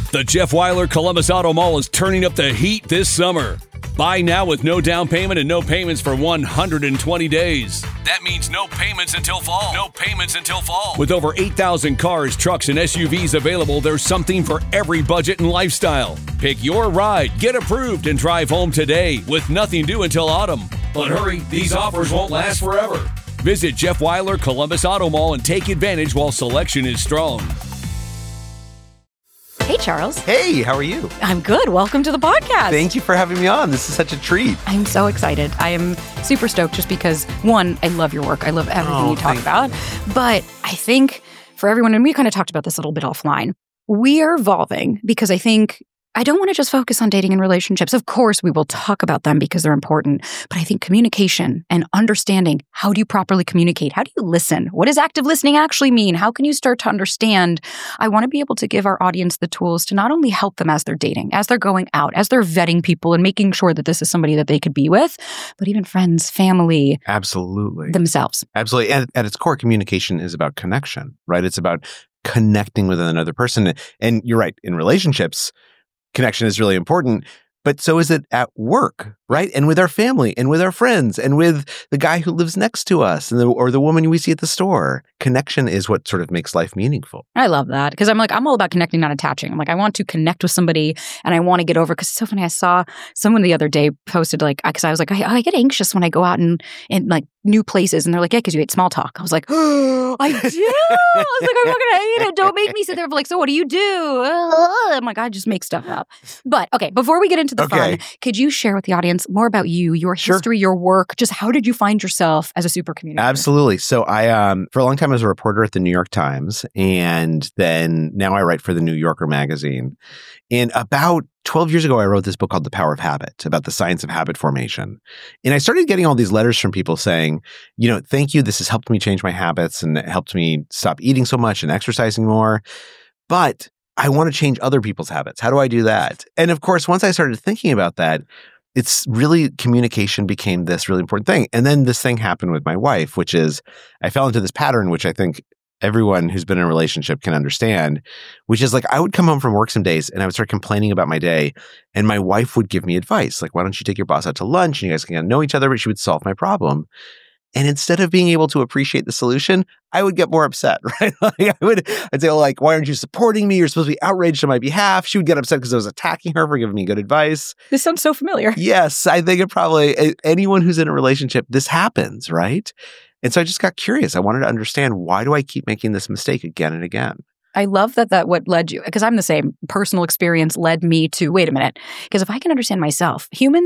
The Jeff Weiler Columbus Auto Mall is turning up the heat this summer. Buy now with no down payment and no payments for 120 days. That means no payments until fall. No payments until fall. With over 8,000 cars, trucks, and SUVs available, there's something for every budget and lifestyle. Pick your ride, get approved, and drive home today with nothing due until autumn. But hurry, these offers won't last forever. Visit Jeff Weiler Columbus Auto Mall and take advantage while selection is strong. Hey, Charles. Hey, how are you? I'm good. Welcome to the podcast. Thank you for having me on. This is such a treat. I'm so excited. I am super stoked just because, one, I love your work. I love everything you talk about. But I think for everyone, and we kind of talked about this a little bit offline, we are evolving because I think I don't want to just focus on dating and relationships. Of course, we will talk about them because they're important. But I think communication and understanding, how do you properly communicate? How do you listen? What does active listening actually mean? How can you start to understand? I want to be able to give our audience the tools to not only help them as they're dating, as they're going out, as they're vetting people and making sure that this is somebody that they could be with, but even friends, family. Absolutely. Themselves. Absolutely. And at its core, communication is about connection, right? It's about connecting with another person. And you're right, in relationships, connection is really important, but so is it at work, right? And with our family and with our friends and with the guy who lives next to us and or the woman we see at the store. Connection is what sort of makes life meaningful. I love that because I'm all about connecting, not attaching. I'm like, I want to connect with somebody and I want to get over, because it's so funny. I saw someone the other day posted because I was like, I get anxious when I go out and like new places, and they're like, yeah, because you hate small talk. I was like, oh, I do. I was like, I'm not gonna hate it. Don't make me sit there for like, so what do you do? I'm like, I just make stuff up. But okay, before we get into the fun, could you share with the audience more about you, your history, your work? Just how did you find yourself as a super communicator? Absolutely. So I, for a long time, I was a reporter at the New York Times, and then now I write for the New Yorker magazine. And about 12 years ago, I wrote this book called The Power of Habit, about the science of habit formation. And I started getting all these letters from people saying, thank you. This has helped me change my habits and it helped me stop eating so much and exercising more. But I want to change other people's habits. How do I do that? And of course, once I started thinking about that, it's really, communication became this really important thing. And then this thing happened with my wife, which is I fell into this pattern, which I think everyone who's been in a relationship can understand, which is like I would come home from work some days and I would start complaining about my day, and my wife would give me advice. Like, why don't you take your boss out to lunch and you guys can get to know each other? But she would solve my problem. And instead of being able to appreciate the solution, I would get more upset, right? I'd say, like, why aren't you supporting me? You're supposed to be outraged on my behalf. She would get upset because I was attacking her for giving me good advice. This sounds so familiar. Yes, I think it probably, anyone who's in a relationship, this happens, right? And so I just got curious. I wanted to understand, why do I keep making this mistake again and again? I love that what led you, because I'm the same, personal experience led me to, wait a minute, because if I can understand myself,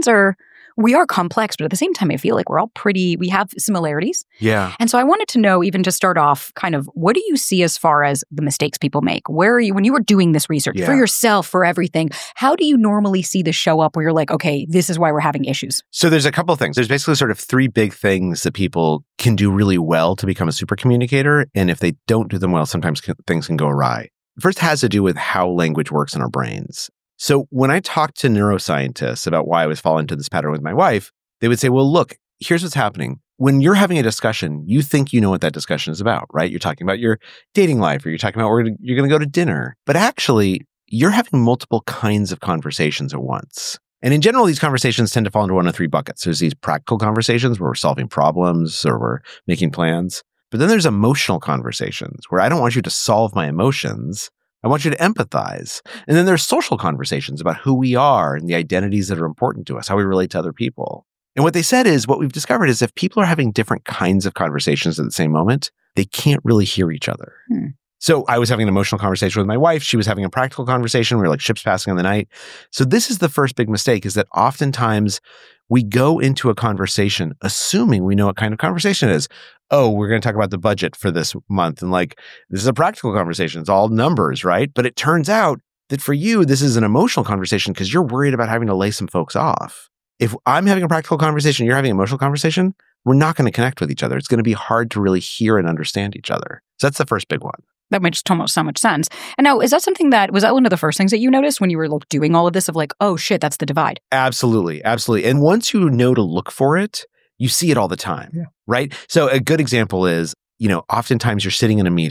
we are complex, but at the same time, I feel like we have similarities. Yeah. And so I wanted to know, even to start off, kind of, what do you see as far as the mistakes people make? Where are you, when you were doing this research for yourself, for everything, how do you normally see this show up where you're like, okay, this is why we're having issues? So there's a couple of things. There's basically sort of three big things that people can do really well to become a super communicator. And if they don't do them well, sometimes things can go awry. First has to do with how language works in our brains. So when I talked to neuroscientists about why I was falling into this pattern with my wife, they would say, well, look, here's what's happening. When you're having a discussion, you think you know what that discussion is about, right? You're talking about your dating life, or you're talking about where you're going to go to dinner. But actually, you're having multiple kinds of conversations at once. And in general, these conversations tend to fall into one of three buckets. There's these practical conversations where we're solving problems or we're making plans. But then there's emotional conversations where I don't want you to solve my emotions. I want you to empathize. And then there's social conversations about who we are and the identities that are important to us, how we relate to other people. And what they said is, what we've discovered is if people are having different kinds of conversations at the same moment, they can't really hear each other. So I was having an emotional conversation with my wife. She was having a practical conversation. We were like ships passing in the night. So this is the first big mistake, is that oftentimes we go into a conversation assuming we know what kind of conversation it is. Oh, we're going to talk about the budget for this month. And like, this is a practical conversation. It's all numbers, right? But it turns out that for you, this is an emotional conversation because you're worried about having to lay some folks off. If I'm having a practical conversation, you're having an emotional conversation, we're not going to connect with each other. It's going to be hard to really hear and understand each other. So that's the first big one. That makes almost so much sense. And now, was that one of the first things that you noticed when you were doing all of this, of like, oh shit, that's the divide? Absolutely. Absolutely. And once you know to look for it, you see it all the time, right? So a good example is, oftentimes you're sitting in a meeting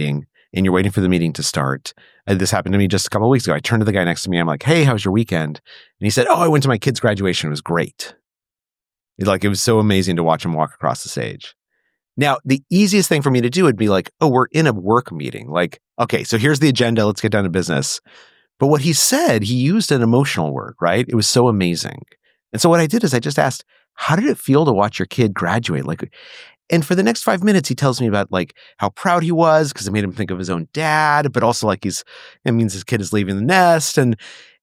and you're waiting for the meeting to start. This happened to me just a couple of weeks ago. I turned to the guy next to me. I'm like, hey, how was your weekend? And he said, oh, I went to my kid's graduation. It was great. It was so amazing to watch him walk across the stage. Now, the easiest thing for me to do would be like, oh, we're in a work meeting. Like, okay, so here's the agenda. Let's get down to business. But what he said, he used an emotional word, right? It was so amazing. And so what I did is I just asked, how did it feel to watch your kid graduate? And for the next 5 minutes, he tells me about like how proud he was because it made him think of his own dad, but also like it means his kid is leaving the nest. And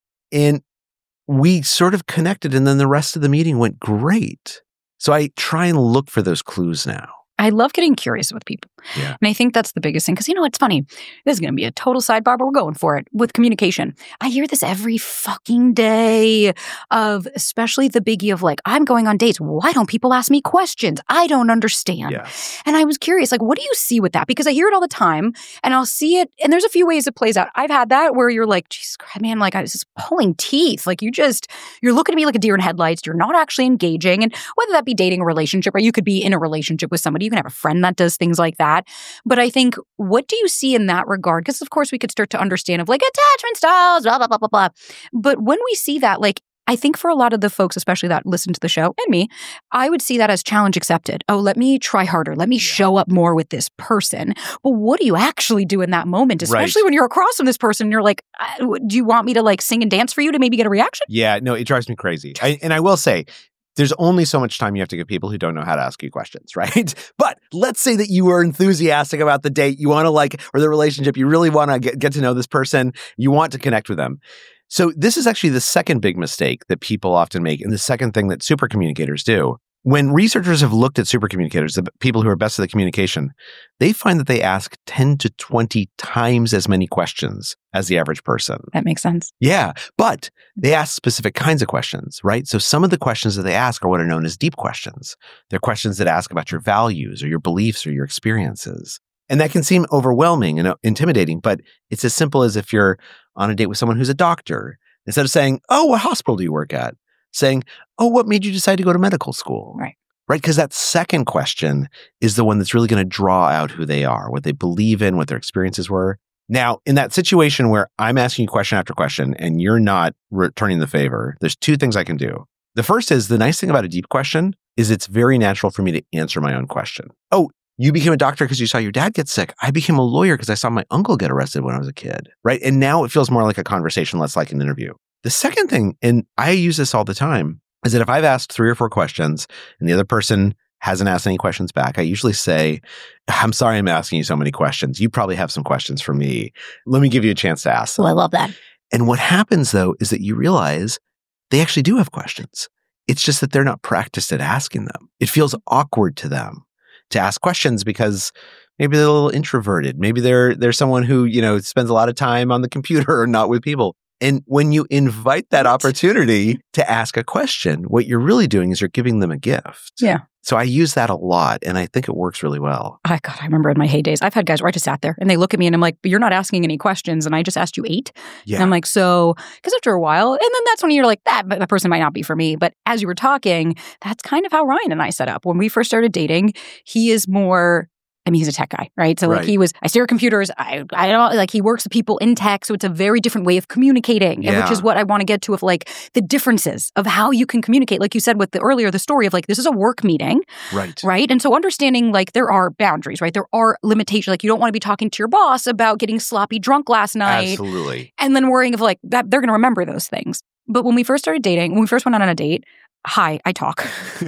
we sort of connected, and then the rest of the meeting went great. So I try and look for those clues now. I love getting curious with people. Yeah. And I think that's the biggest thing. Because, it's funny. This is going to be a total sidebar, but we're going for it with communication. I hear this every fucking day of especially the biggie of like, I'm going on dates. Why don't people ask me questions? I don't understand. Yes. And I was curious, like, what do you see with that? Because I hear it all the time and I'll see it. And there's a few ways it plays out. I've had that where you're like, Jesus Christ, man, like I was just pulling teeth. Like you're looking at me like a deer in headlights. You're not actually engaging. And whether that be dating a relationship or you could be in a relationship with somebody, you can have a friend that does things like that. But I think, what do you see in that regard? Because of course we could start to understand of like attachment styles, blah, blah, blah, blah, blah. But when we see that, like, I think for a lot of the folks, especially that listen to the show and me, I would see that as challenge accepted. Oh, let me try harder. Let me show up more with this person. But what do you actually do in that moment? Especially when you're across from this person and you're like, do you want me to like sing and dance for you to maybe get a reaction? Yeah, no, it drives me crazy. And I will say, there's only so much time you have to give people who don't know how to ask you questions, right? But let's say that you were enthusiastic about the date, you want to or the relationship, you really want to get to know this person, you want to connect with them. So this is actually the second big mistake that people often make, and the second thing that super communicators do. When researchers have looked at super communicators, the people who are best at the communication, they find that they ask 10 to 20 times as many questions as the average person. That makes sense. Yeah, but they ask specific kinds of questions, right? So some of the questions that they ask are what are known as deep questions. They're questions that ask about your values or your beliefs or your experiences. And that can seem overwhelming and intimidating, but it's as simple as if you're on a date with someone who's a doctor. Instead of saying, oh, what hospital do you work at? Saying, oh, what made you decide to go to medical school? Right. Right? Because that second question is the one that's really going to draw out who they are, what they believe in, what their experiences were. Now, in that situation where I'm asking you question after question and you're not returning the favor, there's two things I can do. The first is the nice thing about a deep question is it's very natural for me to answer my own question. Oh, you became a doctor because you saw your dad get sick. I became a lawyer because I saw my uncle get arrested when I was a kid, right? And now it feels more like a conversation, less like an interview. The second thing, and I use this all the time, is that if I've asked 3 or 4 questions and the other person hasn't asked any questions back, I usually say, I'm sorry I'm asking you so many questions. You probably have some questions for me. Let me give you a chance to ask them. Oh, I love that. And what happens, though, is that you realize they actually do have questions. It's just that they're not practiced at asking them. It feels awkward to them to ask questions because maybe they're a little introverted. Maybe they're someone who, spends a lot of time on the computer or not with people. And when you invite that opportunity to ask a question, what you're really doing is you're giving them a gift. Yeah. So I use that a lot, and I think it works really well. I remember in my heydays, I've had guys where I just sat there and they look at me and I'm like, but you're not asking any questions. And I just asked you 8. Yeah. And I'm like, so, because after a while, and then that's when you're like, that person might not be for me. But as you were talking, that's kind of how Ryan and I set up. When we first started dating, he is more, he's a tech guy, right? So I stare at computers. I don't like, he works with people in tech. So it's a very different way of communicating, and which is what I want to get to of like the differences of how you can communicate. Like you said with the story of like, this is a work meeting, right? And so understanding like there are boundaries, right? There are limitations. Like you don't want to be talking to your boss about getting sloppy drunk last night. Absolutely. And then worrying of like that they're going to remember those things. But when we first started dating, when we first went on a date, hi, I talk.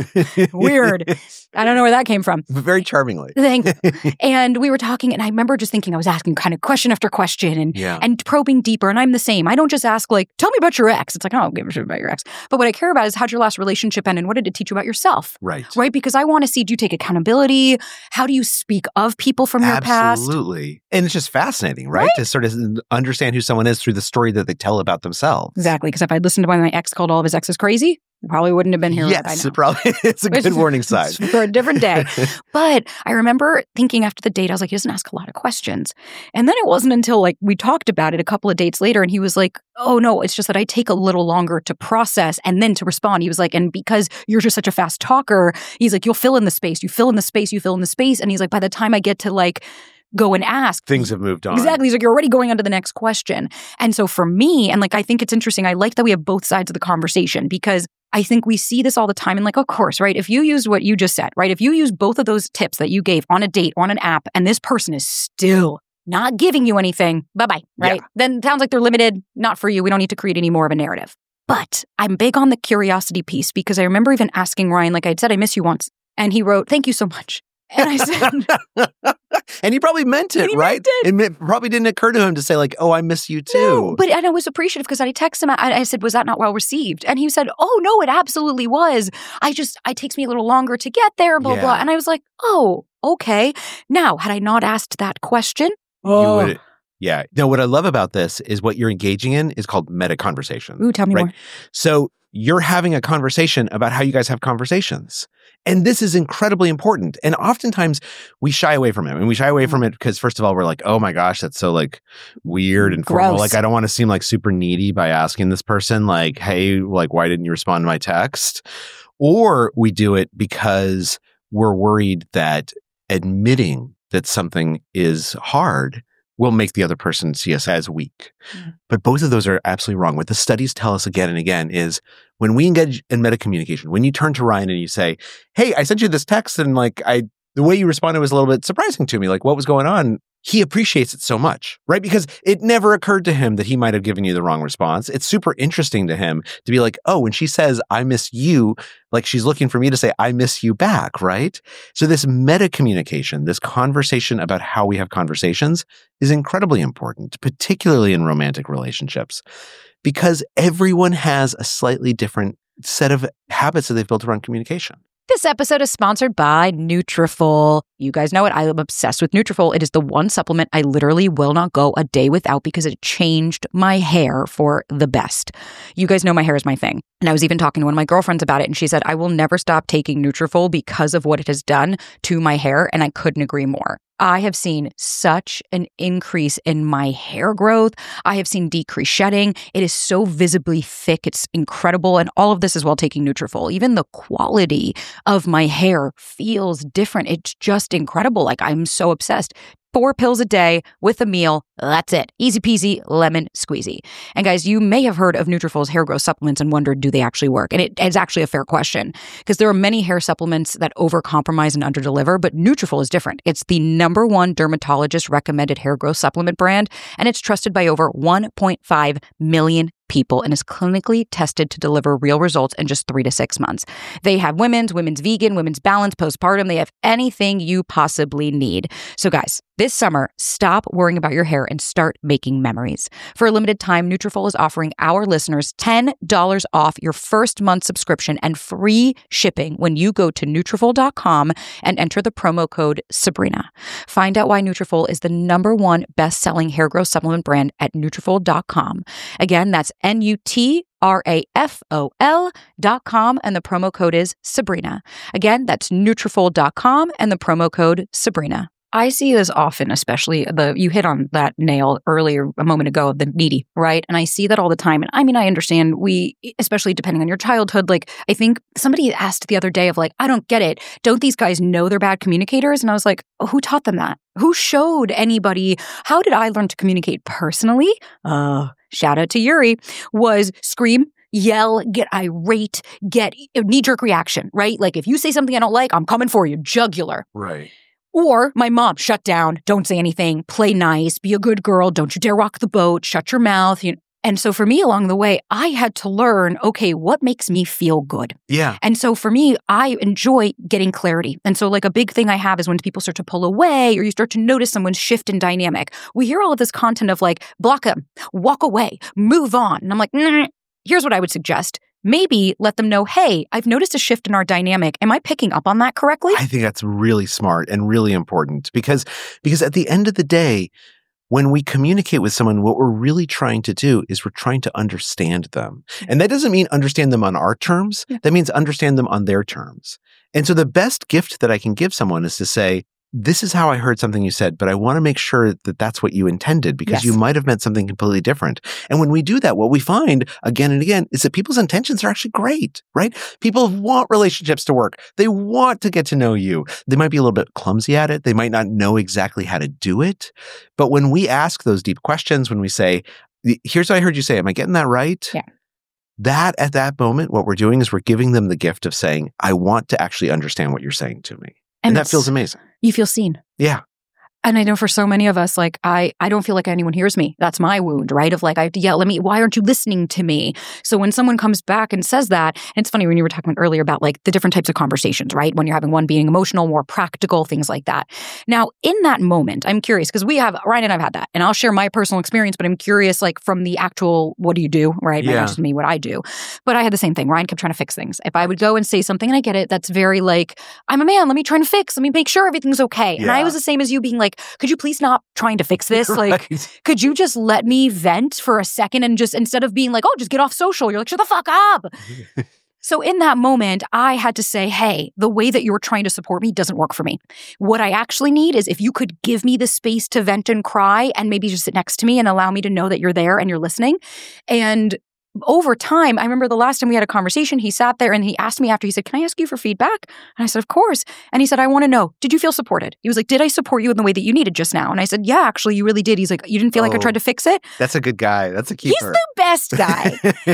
Weird. I don't know where that came from. Very charmingly. Thank you. And we were talking, and I remember just thinking I was asking kind of question after question and probing deeper. And I'm the same. I don't just ask like, tell me about your ex. It's like, oh, I don't give a shit about your ex. But what I care about is how'd your last relationship end and what did it teach you about yourself? Right. Right? Because I want to see, do you take accountability? How do you speak of people from your past? Absolutely. And it's just fascinating, right? To sort of understand who someone is through the story that they tell about themselves. Exactly. Because if I'd listened to when my ex called all of his exes crazy, probably wouldn't have been here. Yes, it's a good warning sign. For a different day. But I remember thinking after the date, I was like, he doesn't ask a lot of questions. And then it wasn't until like we talked about it a couple of dates later and he was like, oh no, it's just that I take a little longer to process and then to respond. He was like, and because you're just such a fast talker, he's like, you'll fill in the space, you fill in the space, you fill in the space. And he's like, by the time I get to like go and ask. Things have moved on. Exactly. He's like, you're already going on to the next question. And so for me, and like, I think it's interesting. I like that we have both sides of the conversation because I think we see this all the time. And like, of course, right? If you use what you just said, right? If you use both of those tips that you gave on a date, on an app, and this person is still not giving you anything, bye-bye, right? Yeah. Then it sounds like they're limited, not for you. We don't need to create any more of a narrative. But I'm big on the curiosity piece because I remember even asking Ryan, like I'd said, I miss you once. And he wrote, thank you so much. And I said... And he probably meant it, right? It probably didn't occur to him to say like, oh, I miss you too. No, but and I was appreciative because I texted him. I said, was that not well received? And he said, oh, no, it absolutely was. It takes me a little longer to get there, blah, blah. And I was like, oh, okay. Now, had I not asked that question, you would. Yeah. No, what I love about this is what you're engaging in is called meta conversation. Ooh, tell me more. So you're having a conversation about how you guys have conversations. And this is incredibly important. And oftentimes we shy away from it. And we shy away from it because first of all, we're like, oh my gosh, that's so like weird and formal. Gross. Like, I don't want to seem like super needy by asking this person like, hey, like, why didn't you respond to my text? Or we do it because we're worried that admitting that something is hard will make the other person see us as weak. Mm. But both of those are absolutely wrong. What the studies tell us again and again is when we engage in meta communication, when you turn to Ryan and you say, hey, I sent you this text and like the way you responded was a little bit surprising to me. Like, what was going on? He appreciates it so much, right? Because it never occurred to him that he might have given you the wrong response. It's super interesting to him to be like, oh, when she says, I miss you, like she's looking for me to say, I miss you back, right? So this meta communication, this conversation about how we have conversations is incredibly important, particularly in romantic relationships, because everyone has a slightly different set of habits that they've built around communication. This episode is sponsored by Nutrafol. You guys know it. I am obsessed with Nutrafol. It is the one supplement I literally will not go a day without because it changed my hair for the best. You guys know my hair is my thing. And I was even talking to one of my girlfriends about it, and she said, I will never stop taking Nutrafol because of what it has done to my hair, and I couldn't agree more. I have seen such an increase in my hair growth. I have seen decreased shedding. It is so visibly thick. It's incredible. And all of this is while taking Nutrafol. Even the quality of my hair feels different. It's just incredible. Like, I'm so obsessed. 4 pills a day with a meal. That's it. Easy peasy, lemon squeezy. And guys, you may have heard of Nutrafol's hair growth supplements and wondered, do they actually work? And it's actually a fair question because there are many hair supplements that overcompromise and underdeliver, but Nutrafol is different. It's the #1 dermatologist recommended hair growth supplement brand, and it's trusted by over 1.5 million people and is clinically tested to deliver real results in just 3 to 6 months. They have women's vegan, women's balance, postpartum. They have anything you possibly need. So guys, this summer, stop worrying about your hair and start making memories. For a limited time, Nutrafol is offering our listeners $10 off your first month subscription and free shipping when you go to Nutrafol.com and enter the promo code Sabrina. Find out why Nutrafol is the #1 best-selling hair growth supplement brand at Nutrafol.com. Again, that's Nutrafol.com, and the promo code is Sabrina. Again, that's Nutrafol.com and the promo code Sabrina. I see this often, especially you hit on that nail earlier a moment ago, the needy, right? And I see that all the time. And I mean, I understand especially depending on your childhood, like I think somebody asked the other day of like, I don't get it. Don't these guys know they're bad communicators? And I was like, oh, who taught them that? Who showed anybody? How did I learn to communicate personally? Shout out to Yuri, was scream, yell, get irate, get a knee-jerk reaction, right? Like if you say something I don't like, I'm coming for you, jugular. Right. Or my mom, shut down, don't say anything, play nice, be a good girl, don't you dare rock the boat, shut your mouth. And so for me along the way, I had to learn, okay, what makes me feel good? Yeah. And so for me, I enjoy getting clarity. And so like a big thing I have is when people start to pull away or you start to notice someone's shift in dynamic, we hear all of this content of like, block them, walk away, move on. And I'm like, here's what I would suggest. Maybe let them know, hey, I've noticed a shift in our dynamic. Am I picking up on that correctly? I think that's really smart and really important because at the end of the day, when we communicate with someone, what we're really trying to do is we're trying to understand them. And that doesn't mean understand them on our terms. Yeah. That means understand them on their terms. And so the best gift that I can give someone is to say, this is how I heard something you said, but I want to make sure that that's what you intended because you might have meant something completely different. And when we do that, what we find again and again is that people's intentions are actually great, right? People want relationships to work. They want to get to know you. They might be a little bit clumsy at it. They might not know exactly how to do it. But when we ask those deep questions, when we say, here's what I heard you say, am I getting that right? Yeah. That at that moment, what we're doing is we're giving them the gift of saying, I want to actually understand what you're saying to me. And that feels amazing. You feel seen. Yeah. And I know for so many of us, like, I don't feel like anyone hears me. That's my wound, right? Of like, I have to yell at me, why aren't you listening to me? So when someone comes back and says that, and it's funny when you were talking about earlier about like the different types of conversations, right? When you're having one being emotional, more practical, things like that. Now, in that moment, I'm curious, because Ryan and I've had that, and I'll share my personal experience, but I'm curious, like from the actual, what do you do, right? Yeah. Not just me, what I do. But I had the same thing. Ryan kept trying to fix things. If I would go and say something, and I get it, that's very like, I'm a man, let me try and fix, let me make sure everything's okay. And I was the same as you being like, could you please not trying to fix this? Right. Like, could you just let me vent for a second and just, instead of being like, oh, just get off social, you're like, shut the fuck up. So in that moment, I had to say, hey, the way that you're trying to support me doesn't work for me. What I actually need is if you could give me the space to vent and cry and maybe just sit next to me and allow me to know that you're there and you're listening. And over time, I remember the last time we had a conversation, he sat there and he asked me after, he said, can I ask you for feedback? And I said, of course. And he said, I want to know, did you feel supported? He was like, did I support you in the way that you needed just now? And I said, yeah, actually, you really did. He's like, you didn't feel like I tried to fix it? That's a good guy. That's a keeper. He's the best guy.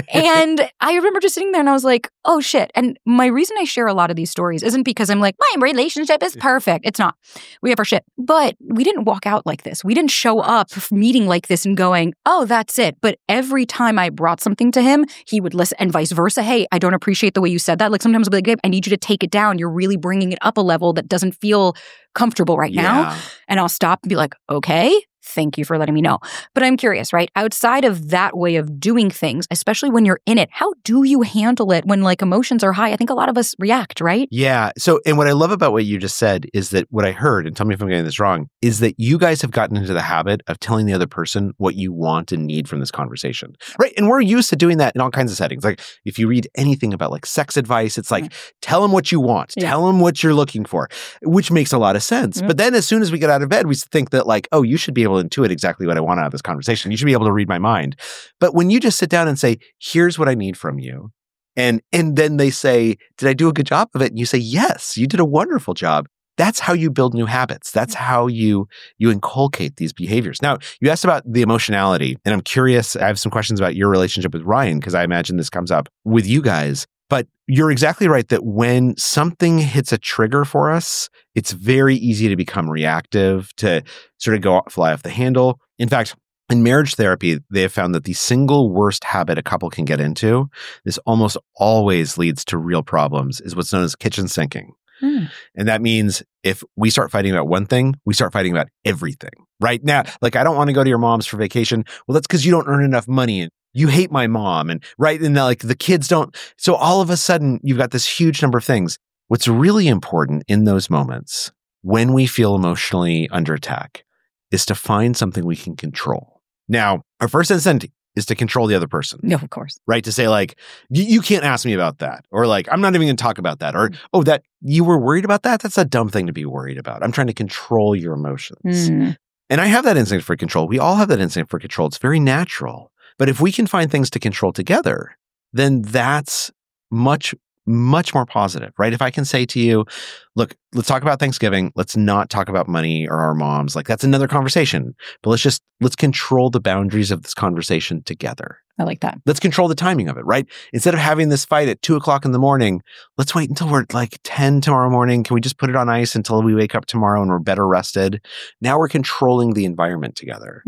And I remember just sitting there and I was like, oh shit. And my reason I share a lot of these stories isn't because I'm like, my relationship is perfect. It's not. We have our shit. But we didn't walk out like this. We didn't show up meeting like this and going, oh, that's it. But every time I brought something to him, he would listen, and vice versa. Hey, I don't appreciate the way you said that. Like sometimes I'll be like, babe, I need you to take it down. You're really bringing it up a level that doesn't feel comfortable right now. And I'll stop and be like, okay, thank you for letting me know. But I'm curious, right? Outside of that way of doing things, especially when you're in it, how do you handle it when like emotions are high? I think a lot of us react, right? Yeah. So, and what I love about what you just said is that what I heard, and tell me if I'm getting this wrong, is that you guys have gotten into the habit of telling the other person what you want and need from this conversation, right? And we're used to doing that in all kinds of settings. Like if you read anything about like sex advice, it's like, tell them what you want, tell them what you're looking for, which makes a lot of sense. But then as soon as we get out of bed, we think that like, oh, you should be able to intuit exactly what I want out of this conversation. You should be able to read my mind. But when you just sit down and say, here's what I need from you, and then they say, did I do a good job of it? And you say, yes, you did a wonderful job. That's how you build new habits. That's how you inculcate these behaviors. Now, you asked about the emotionality, and I'm curious, I have some questions about your relationship with Ryan, because I imagine this comes up with you guys. But you're exactly right that when something hits a trigger for us, it's very easy to become reactive, to sort of fly off the handle. In fact, in marriage therapy, they have found that the single worst habit a couple can get into, this almost always leads to real problems, is what's known as kitchen sinking. And that means if we start fighting about one thing, we start fighting about everything. Right now, like, I don't want to go to your mom's for vacation. Well, that's because you don't earn enough money and you hate my mom. And right. And like the kids don't. So all of a sudden, you've got this huge number of things. What's really important in those moments when we feel emotionally under attack is to find something we can control. Now, our first instinct is to control the other person. No, of course. Right? To say like, you can't ask me about that. Or like, I'm not even going to talk about that. Or, oh, that you were worried about that? That's a dumb thing to be worried about. I'm trying to control your emotions. And I have that instinct for control. We all have that instinct for control. It's very natural. But if we can find things to control together, then that's much more positive, right? If I can say to you, look, let's talk about Thanksgiving. Let's not talk about money or our moms. Like that's another conversation. But let's control the boundaries of this conversation together. I like that. Let's control the timing of it, right? Instead of having this fight at 2:00 in the morning, let's wait until we're like 10 tomorrow morning. Can we just put it on ice until we wake up tomorrow and we're better rested? Now we're controlling the environment together.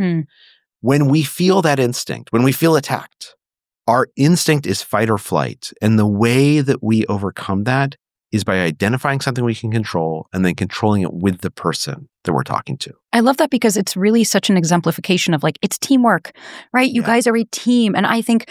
When we feel that instinct, when we feel attacked, our instinct is fight or flight. And the way that we overcome that is by identifying something we can control and then controlling it with the person that we're talking to. I love that because it's really such an exemplification of like, it's teamwork, right? You guys are a team. And I think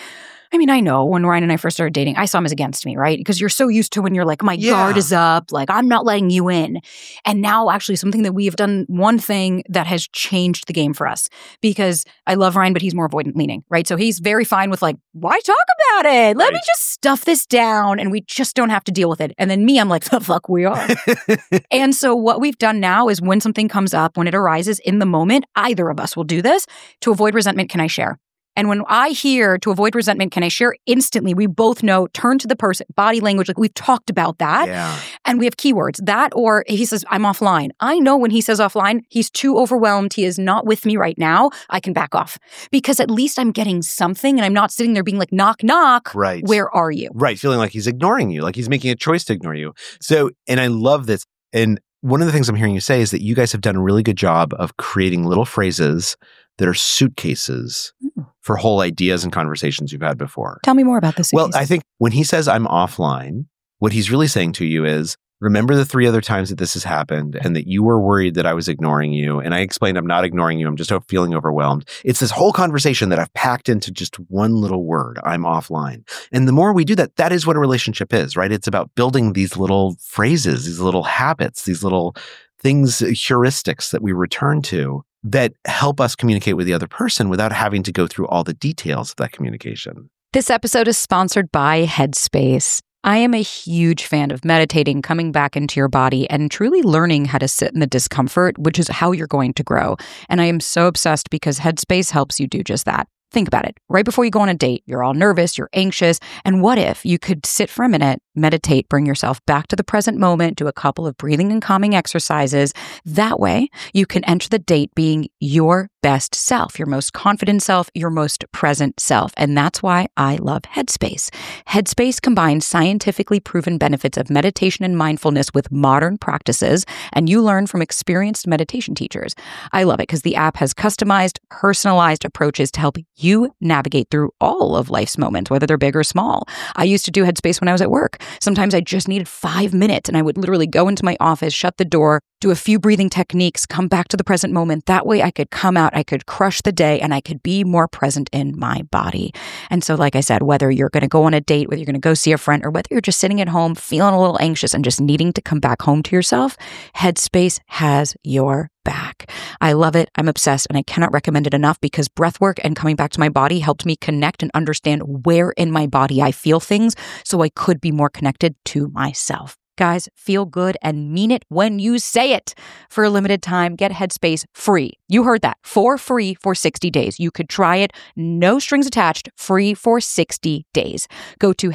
I mean, I know when Ryan and I first started dating, I saw him as against me, right? Because you're so used to when you're like, my guard is up, like I'm not letting you in. And now actually something that we've done, one thing that has changed the game for us, because I love Ryan, but he's more avoidant leaning, right? So he's very fine with like, why talk about it? Let me just stuff this down and we just don't have to deal with it. And then me, I'm like, the fuck we are. And so what we've done now is when something comes up, when it arises in the moment, either of us will do this. To avoid resentment, can I share? And when I hear to avoid resentment, can I share? Instantly, we both know, turn to the person, body language, like we've talked about that. Yeah. And we have keywords. That, or he says, I'm offline. I know when he says offline, he's too overwhelmed. He is not with me right now. I can back off. Because at least I'm getting something and I'm not sitting there being like, knock, knock. Right. Where are you? Right. Feeling like he's ignoring you, like he's making a choice to ignore you. So, and I love this. And one of the things I'm hearing you say is that you guys have done a really good job of creating little phrases that are suitcases for whole ideas and conversations you've had before. Tell me more about this. Well, I think when he says I'm offline, what he's really saying to you is, remember the 3 other times that this has happened and that you were worried that I was ignoring you. And I explained, I'm not ignoring you. I'm just feeling overwhelmed. It's this whole conversation that I've packed into just one little word. I'm offline. And the more we do that, that is what a relationship is, right? It's about building these little phrases, these little habits, these little things, heuristics that we return to that help us communicate with the other person without having to go through all the details of that communication. This episode is sponsored by Headspace. I am a huge fan of meditating, coming back into your body, and truly learning how to sit in the discomfort, which is how you're going to grow. And I am so obsessed because Headspace helps you do just that. Think about it. Right before you go on a date, you're all nervous, you're anxious. And what if you could sit for a minute, meditate, bring yourself back to the present moment, do a couple of breathing and calming exercises. That way, you can enter the date being your best self, your most confident self, your most present self. And that's why I love Headspace. Headspace combines scientifically proven benefits of meditation and mindfulness with modern practices, and you learn from experienced meditation teachers. I love it because the app has customized, personalized approaches to help you navigate through all of life's moments, whether they're big or small. I used to do Headspace when I was at work. Sometimes I just needed 5 minutes and I would literally go into my office, shut the door, do a few breathing techniques, come back to the present moment. That way I could come out, I could crush the day, and I could be more present in my body. And so, like I said, whether you're going to go on a date, whether you're going to go see a friend, or whether you're just sitting at home feeling a little anxious and just needing to come back home to yourself, Headspace has your back. I love it. I'm obsessed, and I cannot recommend it enough because breathwork and coming back to my body helped me connect and understand where in my body I feel things so I could be more connected to myself. Guys, feel good and mean it when you say it. For a limited time, get Headspace free. You heard that. For free for 60 days. You could try it. No strings attached. Free for 60 days. Go to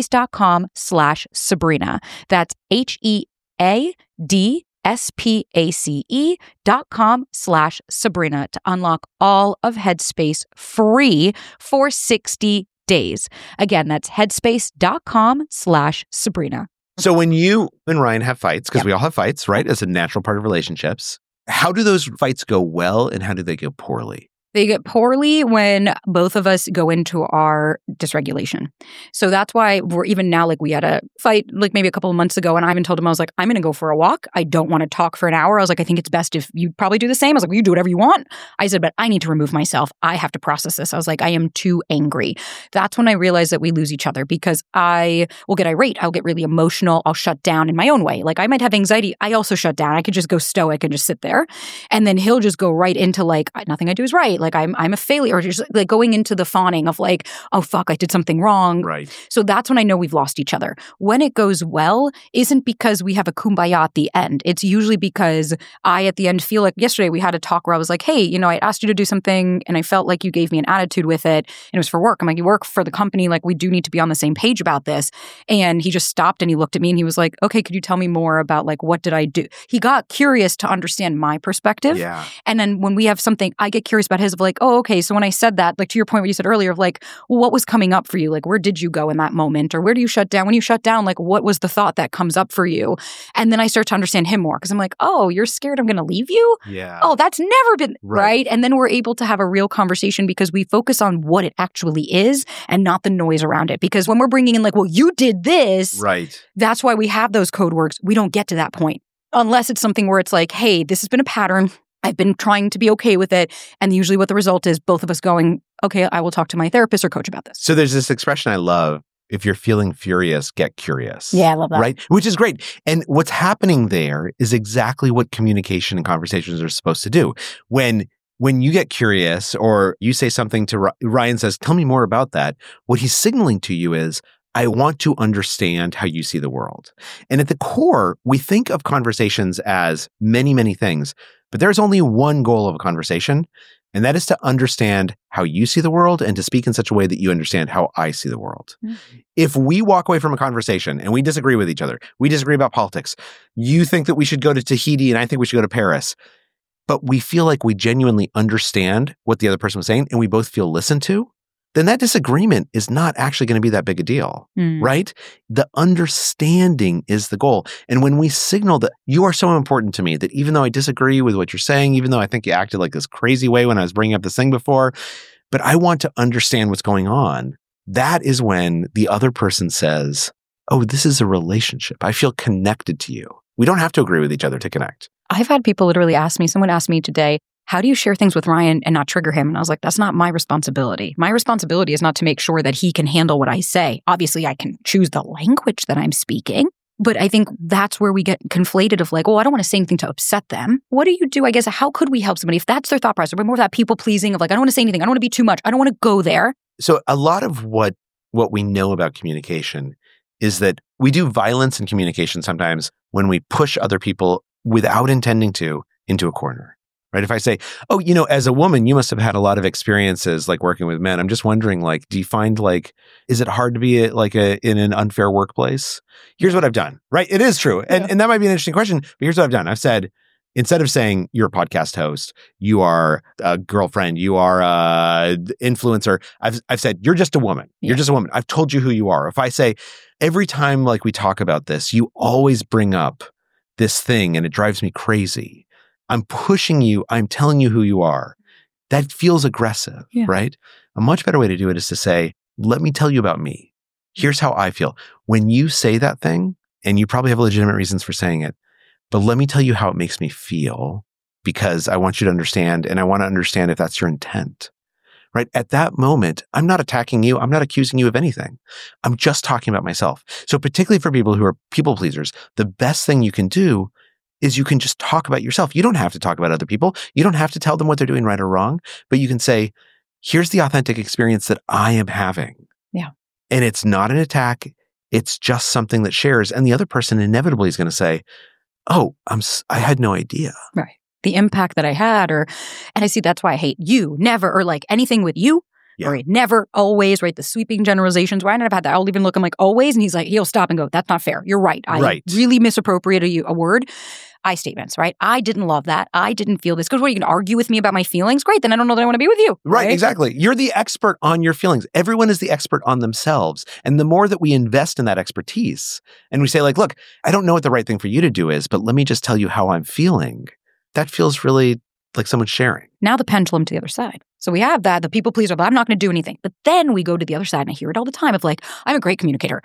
headspace.com/Sabrina. That's HEADSPACE.com/Sabrina to unlock all of Headspace free for 60 days. Again, that's headspace.com/Sabrina. So when you and Ryan have fights, because we all have fights, right? As a natural part of relationships, how do those fights go well and how do they go poorly? They get poorly when both of us go into our dysregulation. So that's why we're even now, like we had a fight like maybe a couple of months ago and I even told him, I was like, I'm going to go for a walk. I don't want to talk for an hour. I was like, I think it's best if you probably do the same. I was like, well, you do whatever you want. I said, but I need to remove myself. I have to process this. I was like, I am too angry. That's when I realized that we lose each other because I will get irate. I'll get really emotional. I'll shut down in my own way. Like I might have anxiety. I also shut down. I could just go stoic and just sit there. And then he'll just go right into like, nothing I do is right. Like I'm a failure, or just like going into the fawning of like, oh fuck, I did something wrong. Right. So that's when I know we've lost each other. When it goes well, isn't because we have a kumbaya at the end. It's usually because I at the end feel like yesterday we had a talk where I was like, hey, you know, I asked you to do something and I felt like you gave me an attitude with it and it was for work. I'm like, you work for the company, like we do need to be on the same page about this. And he just stopped and he looked at me and he was like, okay, could you tell me more about like, what did I do? He got curious to understand my perspective. Yeah. And then when we have something, I get curious about his of like, oh, okay, so when I said that, like to your point what you said earlier of like, well, what was coming up for you? Like, where did you go in that moment? Or where do you shut down? When you shut down, like, what was the thought that comes up for you? And then I start to understand him more because I'm like, oh, you're scared I'm going to leave you? Yeah. Oh, that's never been right. And then we're able to have a real conversation because we focus on what it actually is and not the noise around it. Because when we're bringing in like, well, you did this. Right. That's why we have those code words. We don't get to that point unless it's something where it's like, hey, this has been a pattern. I've been trying to be okay with it. And usually what the result is both of us going, okay, I will talk to my therapist or coach about this. So there's this expression I love. If you're feeling furious, get curious. Yeah, I love that. Right? Which is great. And what's happening there is exactly what communication and conversations are supposed to do. When you get curious or you say something to Ryan says, tell me more about that. What he's signaling to you is, I want to understand how you see the world. And at the core, we think of conversations as many, many things, but there's only one goal of a conversation. And that is to understand how you see the world and to speak in such a way that you understand how I see the world. Mm-hmm. If we walk away from a conversation and we disagree with each other, we disagree about politics, you think that we should go to Tahiti and I think we should go to Paris, but we feel like we genuinely understand what the other person was saying and we both feel listened to, then that disagreement is not actually going to be that big a deal, right? The understanding is the goal. And when we signal that you are so important to me that even though I disagree with what you're saying, even though I think you acted like this crazy way when I was bringing up this thing before, but I want to understand what's going on, that is when the other person says, oh, this is a relationship. I feel connected to you. We don't have to agree with each other to connect. I've had people literally ask me, someone asked me today, how do you share things with Ryan and not trigger him? And I was like, that's not my responsibility. My responsibility is not to make sure that he can handle what I say. Obviously, I can choose the language that I'm speaking, but I think that's where we get conflated of like, oh, I don't want to say anything to upset them. What do you do? I guess, how could we help somebody if that's their thought process? But more of that people pleasing of like, I don't want to say anything. I don't want to be too much. I don't want to go there. So a lot of what we know about communication is that we do violence in communication sometimes when we push other people without intending to into a corner. Right? If I say, oh, as a woman, you must have had a lot of experiences like working with men. I'm just wondering, like, do you find is it hard to be in an unfair workplace? Here's what I've done, right? It is true. And that might be an interesting question, but here's what I've done. I've said, instead of saying you're a podcast host, you are a girlfriend, you are a influencer, I've said, you're just a woman. Yeah. You're just a woman. I've told you who you are. If I say, every time we talk about this, you always bring up this thing and it drives me crazy. I'm pushing you. I'm telling you who you are. That feels aggressive, right? A much better way to do it is to say, let me tell you about me. Here's how I feel. When you say that thing, and you probably have legitimate reasons for saying it, but let me tell you how it makes me feel because I want you to understand and I want to understand if that's your intent, right? At that moment, I'm not attacking you. I'm not accusing you of anything. I'm just talking about myself. So particularly for people who are people pleasers, the best thing you can do is you can just talk about yourself. You don't have to talk about other people. You don't have to tell them what they're doing right or wrong, but you can say, here's the authentic experience that I am having. Yeah. And it's not an attack. It's just something that shares. And the other person inevitably is going to say, oh, I had no idea. Right. The impact that I had, and I see that's why I hate you, never, or like anything with you. Yeah. Or never, always, right? The sweeping generalizations. Why not have had that? I'll even look, I'm like, always. And he'll stop and go, that's not fair. You're right. I really misappropriated a word. I statements, right? I didn't love that. I didn't feel this. Because what, are you going to argue with me about my feelings? Great. Then I don't know that I want to be with you. Right, exactly. You're the expert on your feelings. Everyone is the expert on themselves. And the more that we invest in that expertise and we say like, look, I don't know what the right thing for you to do is, but let me just tell you how I'm feeling. That feels really like someone's sharing. Now the pendulum to the other side. So we have that, the people pleaser, but I'm not going to do anything. But then we go to the other side, and I hear it all the time of like, I'm a great communicator.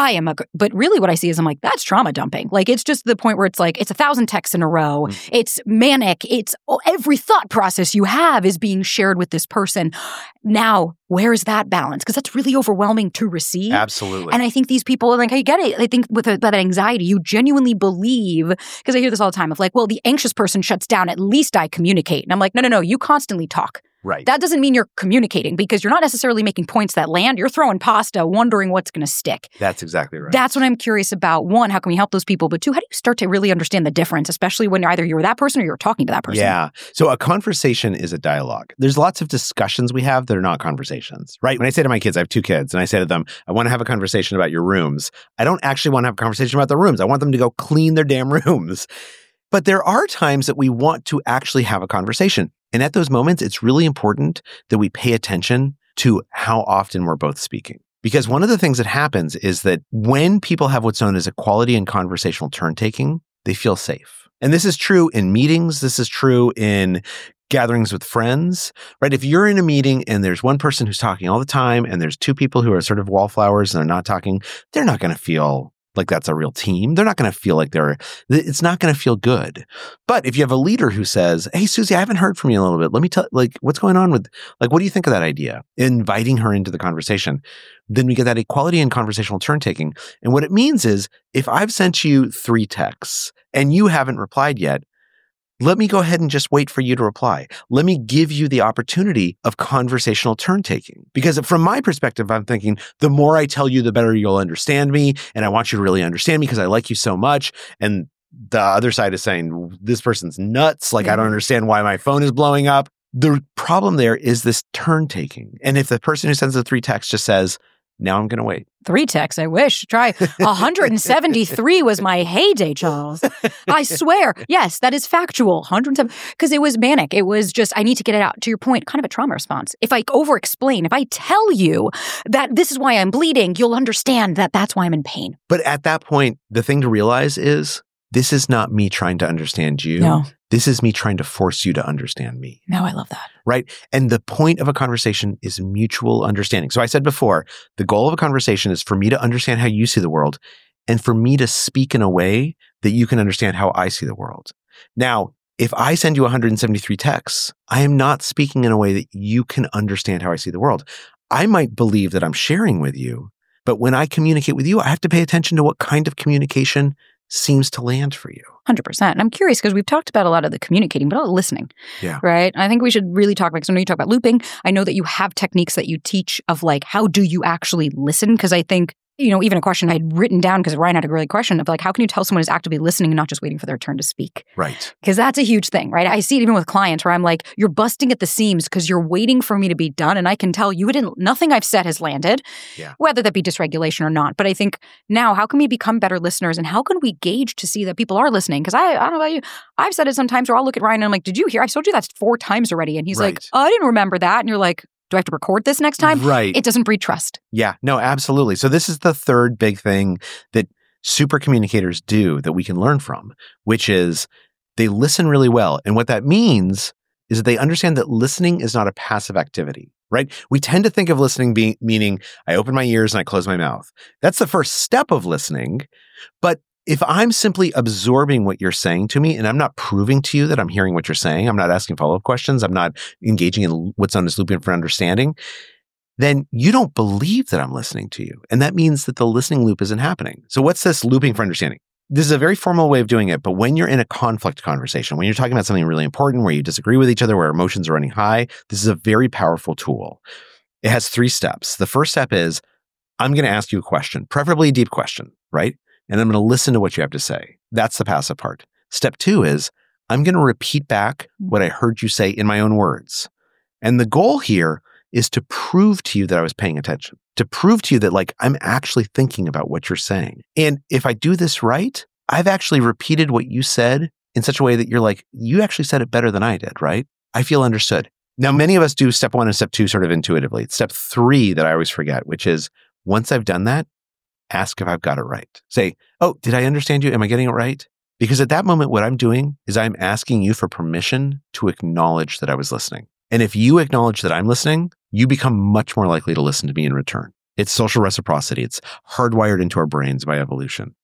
But really what I see is I'm like, that's trauma dumping. Like, it's just the point where it's like, it's 1,000 texts in a row. It's manic. It's every thought process you have is being shared with this person. Now, where's that balance? Because that's really overwhelming to receive. Absolutely. And I think these people, like, I get it. I think with that anxiety, you genuinely believe, because I hear this all the time of like, well, the anxious person shuts down. At least I communicate. And I'm like, no, you constantly talk. Right. That doesn't mean you're communicating because you're not necessarily making points that land. You're throwing pasta, wondering what's going to stick. That's exactly right. That's what I'm curious about. One, how can we help those people? But two, how do you start to really understand the difference, especially when either you're that person or you're talking to that person? Yeah. So a conversation is a dialogue. There's lots of discussions we have that are not conversations, right? When I say to my kids, I have 2 kids, and I say to them, I want to have a conversation about your rooms. I don't actually want to have a conversation about the rooms. I want them to go clean their damn rooms. But there are times that we want to actually have a conversation. And at those moments, it's really important that we pay attention to how often we're both speaking. Because one of the things that happens is that when people have what's known as equality and conversational turn-taking, they feel safe. And this is true in meetings. This is true in gatherings with friends, right? If you're in a meeting and there's one person who's talking all the time and there's 2 people who are sort of wallflowers and they're not talking, they're not going to feel like that's a real team. They're not going to feel like it's not going to feel good. But if you have a leader who says, hey, Susie, I haven't heard from you in a little bit. Let me tell, like, what's going on with, like, what do you think of that idea? Inviting her into the conversation. Then we get that equality and conversational turn taking. And what it means is if I've sent you 3 texts and you haven't replied yet, let me go ahead and just wait for you to reply. Let me give you the opportunity of conversational turn taking. Because from my perspective, I'm thinking the more I tell you, the better you'll understand me. And I want you to really understand me because I like you so much. And the other side is saying, this person's nuts. Like, I don't understand why my phone is blowing up. The problem there is this turn taking. And if the person who sends the 3 texts just says, now I'm going to wait. 3 texts, I wish. Try 173 was my heyday, Charles. I swear. Yes, that is factual. 107. Because it was manic. It was just, I need to get it out. To your point, kind of a trauma response. If I over-explain, if I tell you that this is why I'm bleeding, you'll understand that that's why I'm in pain. But at that point, the thing to realize is, this is not me trying to understand you. No. This is me trying to force you to understand me. No, I love that. Right? And the point of a conversation is mutual understanding. So I said before, the goal of a conversation is for me to understand how you see the world and for me to speak in a way that you can understand how I see the world. Now, if I send you 173 texts, I am not speaking in a way that you can understand how I see the world. I might believe that I'm sharing with you, but when I communicate with you, I have to pay attention to what kind of communication seems to land for you. 100%. And I'm curious because we've talked about a lot of the communicating, but a lot of listening. Yeah. Right? And I think we should really talk about, because I know you talk about looping. I know that you have techniques that you teach of like, how do you actually listen? Because I think, you know, even a question I had written down because Ryan had a great question of like, how can you tell someone is actively listening and not just waiting for their turn to speak? Right. Because that's a huge thing, right? I see it even with clients where I'm like, you're busting at the seams because you're waiting for me to be done. And I can tell you nothing I've said has landed, whether that be dysregulation or not. But I think now, how can we become better listeners and how can we gauge to see that people are listening? Because I don't know about you, I've said it sometimes where I'll look at Ryan and I'm like, did you hear? I've told you that 4 times already. And he's like, oh, I didn't remember that. And you're like, do I have to record this next time? Right. It doesn't breed trust. Yeah, no, absolutely. So this is the third big thing that super communicators do that we can learn from, which is they listen really well. And what that means is that they understand that listening is not a passive activity, right? We tend to think of listening meaning I open my ears and I close my mouth. That's the first step of listening. But if I'm simply absorbing what you're saying to me and I'm not proving to you that I'm hearing what you're saying, I'm not asking follow-up questions, I'm not engaging in what's known as looping for understanding, then you don't believe that I'm listening to you. And that means that the listening loop isn't happening. So what's this looping for understanding? This is a very formal way of doing it, but when you're in a conflict conversation, when you're talking about something really important, where you disagree with each other, where emotions are running high, this is a very powerful tool. It has 3 steps. The first step is, I'm going to ask you a question, preferably a deep question, right? And I'm going to listen to what you have to say. That's the passive part. Step 2 is, I'm going to repeat back what I heard you say in my own words. And the goal here is to prove to you that I was paying attention, to prove to you that like I'm actually thinking about what you're saying. And if I do this right, I've actually repeated what you said in such a way that you're like, you actually said it better than I did, right? I feel understood. Now, many of us do step 1 and step 2 sort of intuitively. It's step 3 that I always forget, which is once I've done that, ask if I've got it right. Say, oh, did I understand you? Am I getting it right? Because at that moment, what I'm doing is I'm asking you for permission to acknowledge that I was listening. And if you acknowledge that I'm listening, you become much more likely to listen to me in return. It's social reciprocity. It's hardwired into our brains by evolution.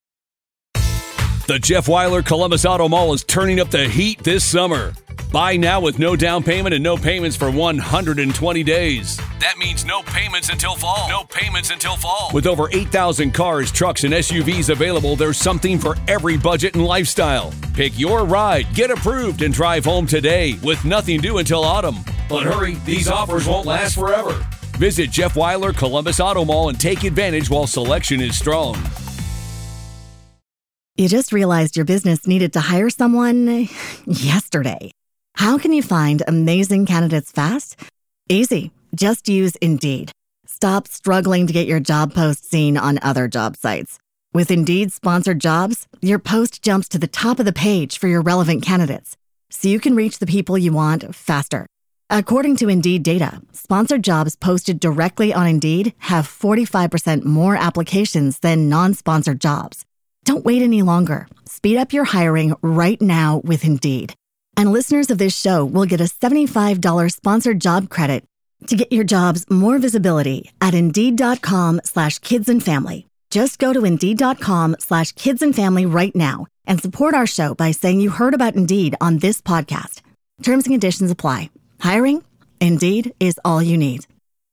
The Jeff Weiler Columbus Auto Mall is turning up the heat this summer. Buy now with no down payment and no payments for 120 days. That means no payments until fall. No payments until fall. With over 8,000 cars, trucks, and SUVs available, there's something for every budget and lifestyle. Pick your ride, get approved, and drive home today with nothing due until autumn. But hurry, these offers won't last forever. Visit Jeff Weiler Columbus Auto Mall and take advantage while selection is strong. You just realized your business needed to hire someone yesterday. How can you find amazing candidates fast? Easy. Just use Indeed. Stop struggling to get your job post seen on other job sites. With Indeed sponsored jobs, your post jumps to the top of the page for your relevant candidates, so you can reach the people you want faster. According to Indeed data, sponsored jobs posted directly on Indeed have 45% more applications than non-sponsored jobs. Don't wait any longer. Speed up your hiring right now with Indeed. And listeners of this show will get a $75 sponsored job credit to get your jobs more visibility at Indeed.com/kidsandfamily. Just go to Indeed.com/kidsandfamily right now and support our show by saying you heard about Indeed on this podcast. Terms and conditions apply. Hiring? Indeed is all you need.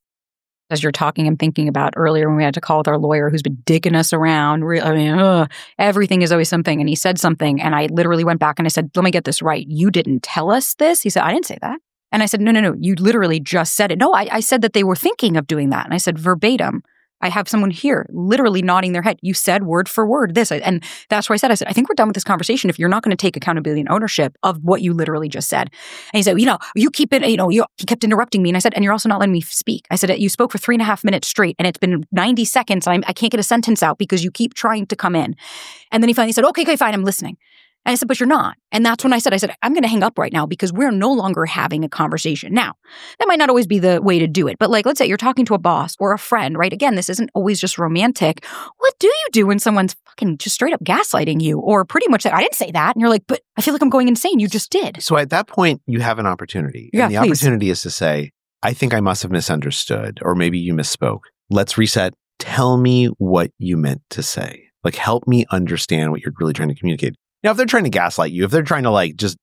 As you're talking, I'm thinking about earlier when we had to call with our lawyer who's been digging us around. Everything is always something. And he said something, and I literally went back and I said, let me get this right. You didn't tell us this? He said, I didn't say that. And I said, no. You literally just said it. No, I said that they were thinking of doing that. And I said verbatim. I have someone here literally nodding their head. You said word for word this. And that's why I said, I think we're done with this conversation if you're not going to take accountability and ownership of what you literally just said. And he said, you keep it, he kept interrupting me. And I said, and you're also not letting me speak. I said, you spoke for 3.5 minutes straight and it's been 90 seconds. And I can't get a sentence out because you keep trying to come in. And then he finally said, okay, fine, I'm listening. And I said, but you're not. And that's when I said, I'm going to hang up right now because we're no longer having a conversation. Now, that might not always be the way to do it. But let's say you're talking to a boss or a friend, right? Again, this isn't always just romantic. What do you do when someone's fucking just straight up gaslighting you or pretty much say, I didn't say that? And you're like, but I feel like I'm going insane. You just did. So at that point, you have an opportunity. Yeah, and the opportunity is to say, I think I must have misunderstood, or maybe you misspoke. Let's reset. Tell me what you meant to say. Help me understand what you're really trying to communicate. Now, if they're trying to gaslight you, if they're trying to just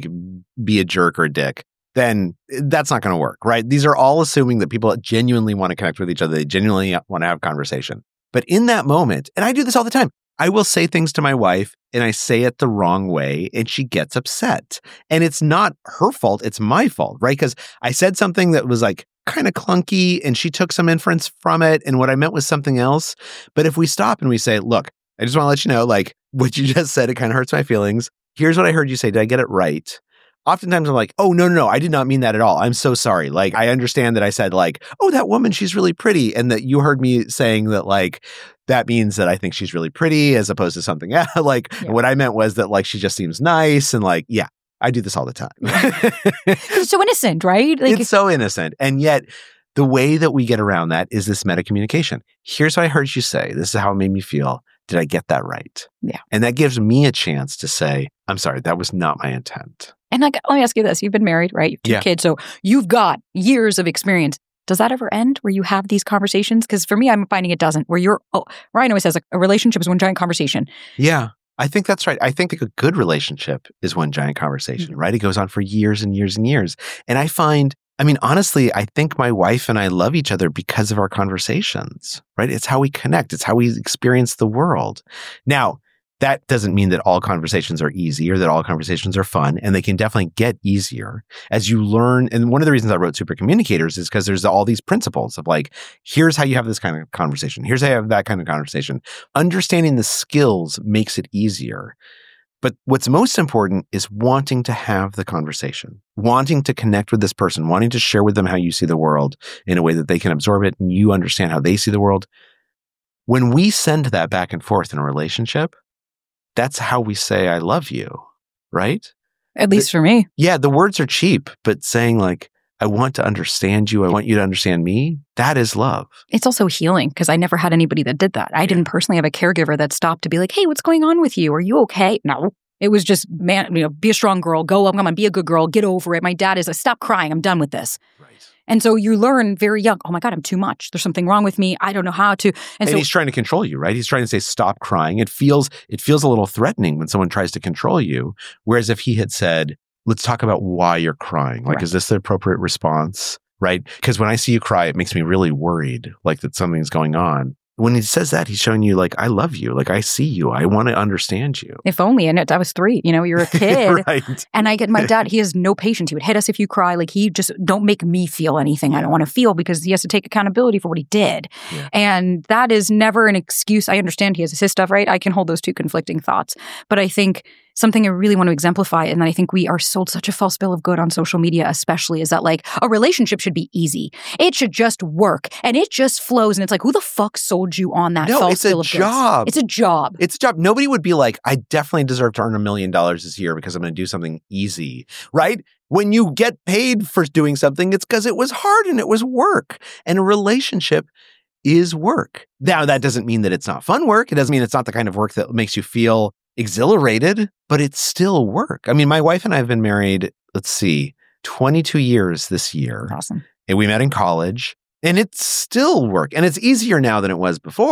be a jerk or a dick, then that's not going to work, right? These are all assuming that people genuinely want to connect with each other. They genuinely want to have a conversation. But in that moment, and I do this all the time, I will say things to my wife and I say it the wrong way and she gets upset. And it's not her fault. It's my fault, right? Because I said something that was kind of clunky and she took some inference from it. And what I meant was something else. But if we stop and we say, look, I just want to let you know, what you just said, it kind of hurts my feelings. Here's what I heard you say. Did I get it right? Oftentimes I'm like, oh, no, I did not mean that at all. I'm so sorry. I understand that I said oh, that woman, she's really pretty. And that you heard me saying that that means that I think she's really pretty as opposed to something else. What I meant was that she just seems nice. And yeah, I do this all the time. It's so innocent, right? It's so innocent. And yet the way that we get around that is this meta communication. Here's what I heard you say. This is how it made me feel. Did I get that right? Yeah. And that gives me a chance to say, I'm sorry, that was not my intent. And let me ask you this. You've been married, right? You have 2 kids. So you've got years of experience. Does that ever end where you have these conversations? Because for me, I'm finding it doesn't. Ryan always says a relationship is one giant conversation. Yeah, I think that's right. I think a good relationship is one giant conversation, right? It goes on for years and years and years. And honestly, I think my wife and I love each other because of our conversations, right? It's how we connect. It's how we experience the world. Now, that doesn't mean that all conversations are easy or that all conversations are fun, and they can definitely get easier as you learn. And one of the reasons I wrote Super Communicators is because there's all these principles of here's how you have this kind of conversation. Here's how you have that kind of conversation. Understanding the skills makes it easier. But what's most important is wanting to have the conversation, wanting to connect with this person, wanting to share with them how you see the world in a way that they can absorb it and you understand how they see the world. When we send that back and forth in a relationship, that's how we say, I love you, right? At least for me. Yeah, the words are cheap, but saying I want to understand you, I want you to understand me, that is love. It's also healing because I never had anybody that did that. I didn't personally have a caregiver that stopped to be like, hey, what's going on with you? Are you okay? No. It was just, man, be a strong girl, go up, come on, be a good girl, get over it. My dad is stop crying, I'm done with this. Right. And so you learn very young, oh my God, I'm too much. There's something wrong with me. I don't know how to. And so he's trying to control you, right? He's trying to say, stop crying. It feels a little threatening when someone tries to control you. Whereas if he had said, let's talk about why you're crying. Is this the appropriate response? Right? Because when I see you cry, it makes me really worried, that something's going on. When he says that, he's showing you, I love you. I see you. I want to understand you. If only. And I was 3. You're a kid. Right. And I get my dad, he has no patience. He would hit us if you cry. He just, don't make me feel anything I don't want to feel because he has to take accountability for what he did. Yeah. And that is never an excuse. I understand he has his stuff, right? I can hold those 2 conflicting thoughts. But I think something I really want to exemplify, and I think we are sold such a false bill of good on social media especially, is that a relationship should be easy. It should just work. And it just flows. And it's who the fuck sold you on that false bill of goods? It's a job. It's a job. Nobody would be like, I definitely deserve to earn $1 million this year because I'm going to do something easy, right? When you get paid for doing something, it's because it was hard and it was work. And a relationship is work. Now, that doesn't mean that it's not fun work. It doesn't mean it's not the kind of work that makes you feel exhilarated, but it's still work. My wife and I have been married, 22 years this year. Awesome. And we met in college, and it's still work. And it's easier now than it was before,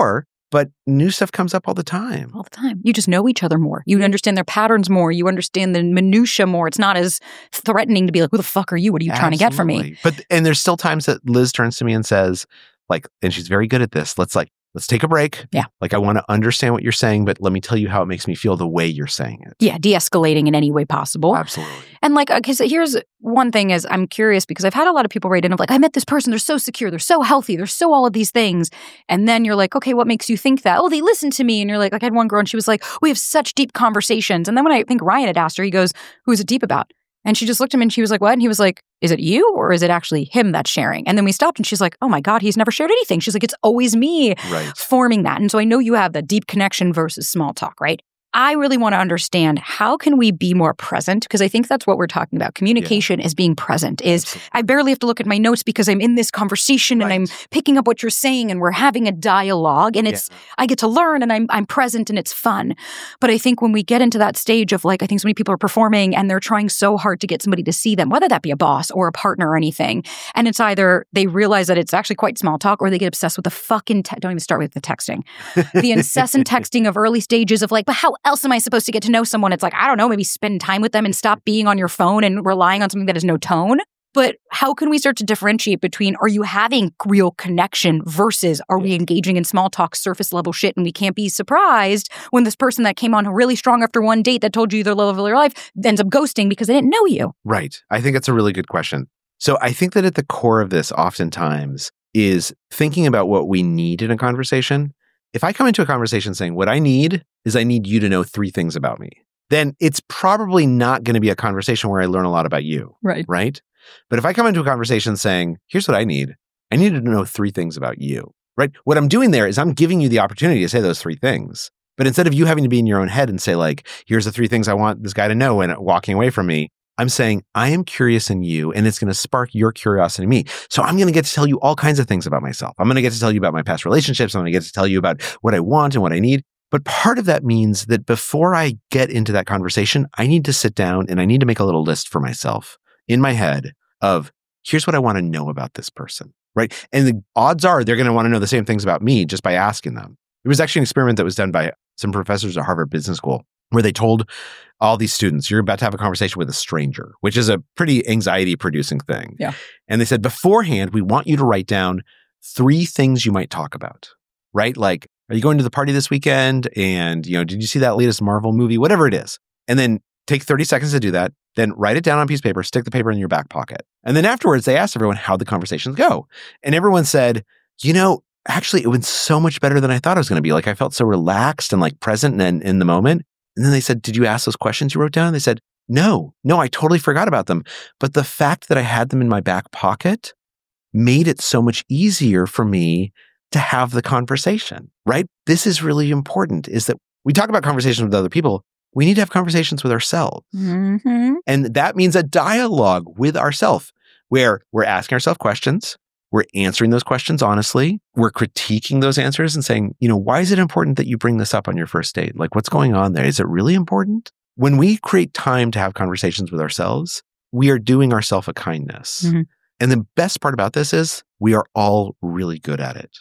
but new stuff comes up all the time. All the time. You just know each other more. You understand their patterns more. You understand the minutia more. It's not as threatening to be like, who the fuck are you? What are you trying to get from me? And there's still times that Liz turns to me and says, like, and she's very good at this. Let's take a break. Yeah. Like, I want to understand what you're saying, but let me tell you how it makes me feel the way you're saying it. Yeah. De-escalating in any way possible. Absolutely. And like, okay, so here's one thing is I'm curious because I've had a lot of people write in of like, I met this person. They're so secure. They're so healthy. They're so all of these things. And then you're like, okay, what makes you think that? Oh, they listen to me. And you're like, I had one girl and she was like, we have such deep conversations. And then when I think Ryan had asked her, he goes, who is it deep about? And she just looked at him and she was like, what? And he was like, is it you or is it actually him that's sharing? And then we stopped and she's like, oh my God, he's never shared anything. She's like, it's always me forming that. And so I know you have the deep connection versus small talk, right? I really want to understand how can we be more present? Because I think that's what we're talking about. Communication is being present. I barely have to look at my notes because I'm in this conversation and I'm picking up what you're saying and we're having a dialogue and I get to learn and I'm present and it's fun. But I think when we get into that stage of like, I think so many people are performing and they're trying so hard to get somebody to see them, whether that be a boss or a partner or anything. And it's either they realize that it's actually quite small talk or they get obsessed with the fucking, don't even start with the texting. The incessant texting of early stages of like, but how else am I supposed to get to know someone? It's like, I don't know, maybe spend time with them and stop being on your phone and relying on something that has no tone. But how can we start to differentiate between are you having real connection versus are we engaging in small talk, surface level shit? And we can't be surprised when this person that came on really strong after one date that told you their love of their life ends up ghosting because they didn't know you. Right. I think that's a really good question. So I think that at the core of this oftentimes is thinking about what we need in a conversation. If I come into a conversation saying, what I need is I need you to know 3 things about me, then it's probably not going to be a conversation where I learn a lot about you. Right. Right. But if I come into a conversation saying, here's what I need to know 3 things about you. Right. What I'm doing there is I'm giving you the opportunity to say those 3 things. But instead of you having to be in your own head and say like, here's the 3 things I want this guy to know and walking away from me, I'm saying, I am curious in you and it's going to spark your curiosity in me. So I'm going to get to tell you all kinds of things about myself. I'm going to get to tell you about my past relationships. I'm going to get to tell you about what I want and what I need. But part of that means that before I get into that conversation, I need to sit down and I need to make a little list for myself in my head of here's what I want to know about this person, right? And the odds are they're going to want to know the same things about me just by asking them. There was actually an experiment that was done by some professors at Harvard Business School where they told all these students, you're about to have a conversation with a stranger, which is a pretty anxiety-producing thing. Yeah. And they said, beforehand, we want you to write down 3 things you might talk about, right? Like, are you going to the party this weekend? And, did you see that latest Marvel movie? Whatever it is. And then take 30 seconds to do that. Then write it down on a piece of paper, stick the paper in your back pocket. And then afterwards, they asked everyone how the conversations go. And everyone said, actually, it went so much better than I thought it was going to be. Like, I felt so relaxed and like present and in the moment. And then they said, did you ask those questions you wrote down? And they said, no, I totally forgot about them. But the fact that I had them in my back pocket made it so much easier for me to have the conversation, right? This is really important, is that we talk about conversations with other people. We need to have conversations with ourselves. Mm-hmm. And that means a dialogue with ourselves where we're asking ourselves questions. We're answering those questions honestly. We're critiquing those answers and saying, why is it important that you bring this up on your first date? Like, what's going on there? Is it really important? When we create time to have conversations with ourselves, we are doing ourselves a kindness. Mm-hmm. And the best part about this is we are all really good at it.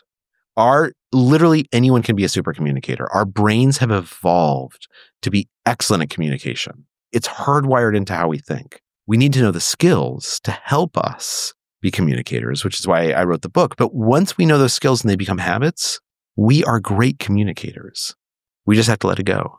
Literally anyone can be a super communicator. Our brains have evolved to be excellent at communication. It's hardwired into how we think. We need to know the skills to help us be communicators, which is why I wrote the book. But once we know those skills and they become habits, we are great communicators. We just have to let it go.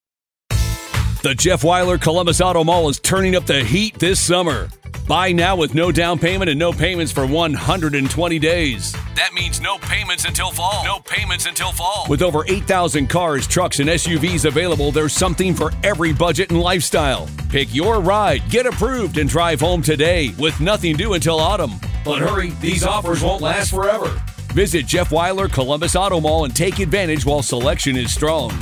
The Jeff Weiler Columbus Auto Mall is turning up the heat this summer. Buy now with no down payment and no payments for 120 days. That means no payments until fall. No payments until fall. With over 8,000 cars, trucks, and SUVs available, there's something for every budget and lifestyle. Pick your ride, get approved, and drive home today with nothing due until autumn. But hurry, these offers won't last forever. Visit Jeff Weiler Columbus Auto Mall and take advantage while selection is strong.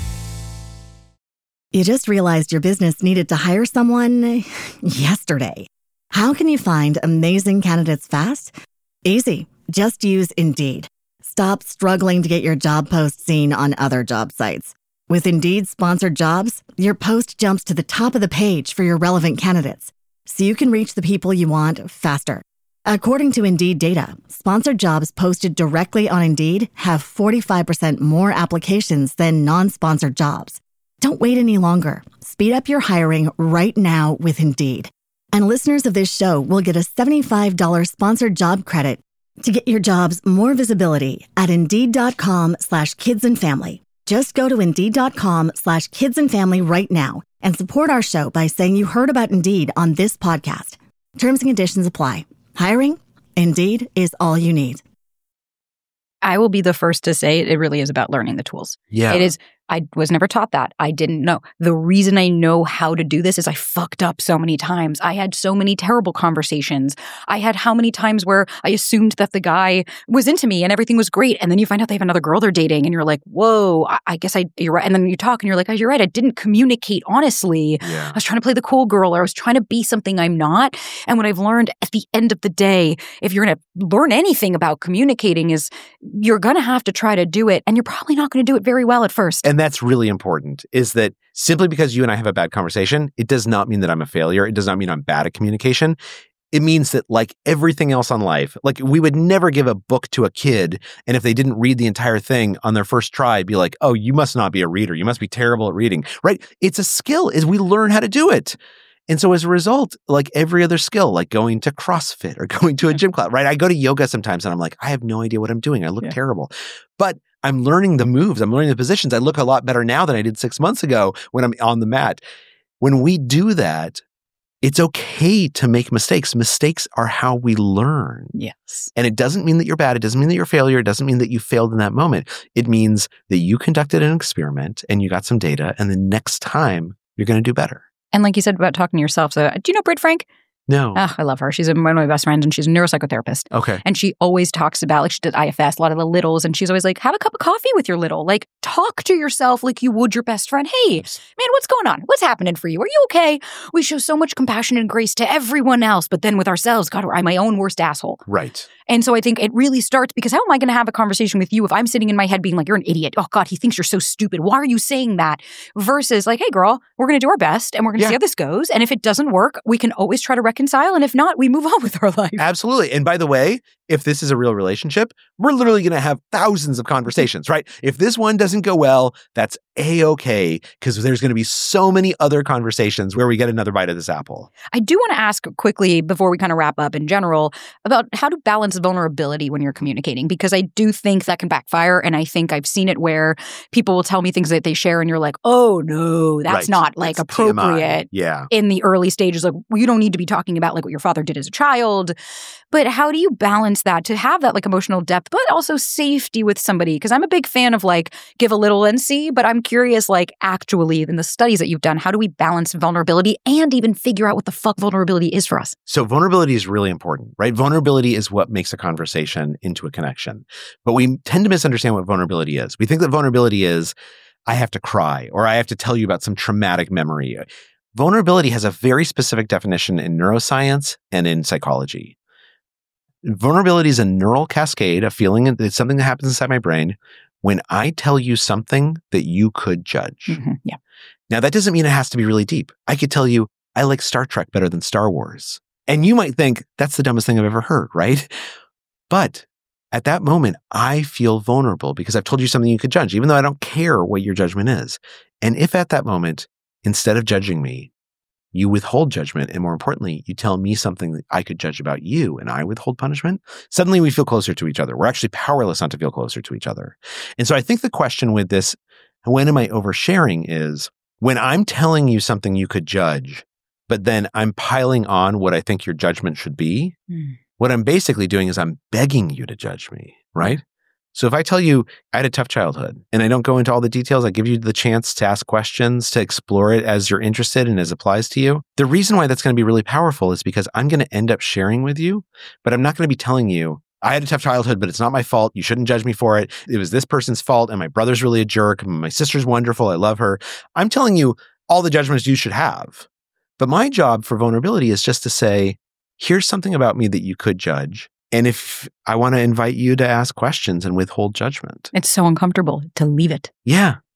You just realized your business needed to hire someone yesterday. How can you find amazing candidates fast? Easy. Just use Indeed. Stop struggling to get your job post seen on other job sites. With Indeed sponsored jobs, your post jumps to the top of the page for your relevant candidates, so you can reach the people you want faster. According to Indeed data, sponsored jobs posted directly on Indeed have 45% more applications than non-sponsored jobs. Don't wait any longer. Speed up your hiring right now with Indeed. And listeners of this show will get a $75 sponsored job credit to get your jobs more visibility at Indeed.com/kidsandfamily. Just go to Indeed.com/kidsandfamily right now and support our show by saying you heard about Indeed on this podcast. Terms and conditions apply. Hiring? Indeed is all you need. I will be the first to say it really is about learning the tools. Yeah. It is. I was never taught that. I didn't know. The reason I know how to do this is I fucked up so many times. I had so many terrible conversations. I had how many times where I assumed that the guy was into me and everything was great. And then you find out they have another girl they're dating and you're like, whoa, I guess you're right. And then you talk and you're like, oh, you're right. I didn't communicate honestly. Yeah. I was trying to play the cool girl or I was trying to be something I'm not. And what I've learned at the end of the day, if you're going to learn anything about communicating is you're going to have to try to do it. And you're probably not going to do it very well at first. And that's really important, is that simply because you and I have a bad conversation, it does not mean that I'm a failure. It does not mean I'm bad at communication. It means that, like everything else on life, like we would never give a book to a kid, and if they didn't read the entire thing on their first try, be like, oh, you must not be a reader. You must be terrible at reading, right? It's a skill, is we learn how to do it. And so as a result, like every other skill, like going to CrossFit or going to a gym class, right? I go to yoga sometimes and I'm like, I have no idea what I'm doing. I look terrible. But I'm learning the moves. I'm learning the positions. I look a lot better now than I did 6 months ago when I'm on the mat. When we do that, it's okay to make mistakes. Mistakes are how we learn. Yes. And it doesn't mean that you're bad. It doesn't mean that you're a failure. It doesn't mean that you failed in that moment. It means that you conducted an experiment and you got some data, and the next time you're going to do better. And like you said about talking to yourself, so do you know Britt Frank? No. Oh, I love her. She's one of my best friends and she's a neuropsychotherapist. Okay. And she always talks about, like she did IFS, a lot of the littles, and she's always like, have a cup of coffee with your little. Like, talk to yourself like you would your best friend. Hey, man, what's going on? What's happening for you? Are you okay? We show so much compassion and grace to everyone else, but then with ourselves, God, I'm my own worst asshole. Right. And so I think it really starts because how am I going to have a conversation with you if I'm sitting in my head being like, you're an idiot. Oh God, he thinks you're so stupid. Why are you saying that? Versus like, hey girl, we're going to do our best and we're going to see how this goes. And if it doesn't work, we can always try to reconcile. And if not, we move on with our life. Absolutely. And by the way, if this is a real relationship, we're literally going to have thousands of conversations, right? If this one doesn't go well, that's A-okay, because there's going to be so many other conversations where we get another bite of this apple. I do want to ask quickly before we kind of wrap up in general about how to balance vulnerability when you're communicating, because I do think that can backfire. And I think I've seen it where people will tell me things that they share and you're like, oh no, that's not like That's appropriate in the early stages. Like, well, you don't need to be talking about like what your father did as a child. But how do you balance that to have that like emotional depth, but also safety with somebody? Because I'm a big fan of like give a little and see, but I'm curious, like actually in the studies that you've done, how do we balance vulnerability and even figure out what the fuck vulnerability is for us? So vulnerability is really important, right? Vulnerability is what makes a conversation into a connection. But we tend to misunderstand what vulnerability is. We think that vulnerability is, I have to cry or I have to tell you about some traumatic memory. Vulnerability has a very specific definition in neuroscience and in psychology. Vulnerability is a neural cascade, a feeling, it's something that happens inside my brain when I tell you something that you could judge. Mm-hmm. Yeah. Now, that doesn't mean it has to be really deep. I could tell you, I like Star Trek better than Star Wars. And you might think, that's the dumbest thing I've ever heard, right? But at that moment, I feel vulnerable because I've told you something you could judge, even though I don't care what your judgment is. And if at that moment, instead of judging me, you withhold judgment, and more importantly, you tell me something that I could judge about you and I withhold punishment, suddenly we feel closer to each other. We're actually powerless not to feel closer to each other. And so I think the question with this, when am I oversharing, is when I'm telling you something you could judge, but then I'm piling on what I think your judgment should be, what I'm basically doing is I'm begging you to judge me, right? So if I tell you I had a tough childhood and I don't go into all the details, I give you the chance to ask questions, to explore it as you're interested and as applies to you. The reason why that's going to be really powerful is because I'm going to end up sharing with you, but I'm not going to be telling you, I had a tough childhood, but it's not my fault. You shouldn't judge me for it. It was this person's fault. And my brother's really a jerk. My sister's wonderful. I love her. I'm telling you all the judgments you should have. But my job for vulnerability is just to say, here's something about me that you could judge. And if I want to invite you to ask questions and withhold judgment. It's so uncomfortable to leave it. Yeah.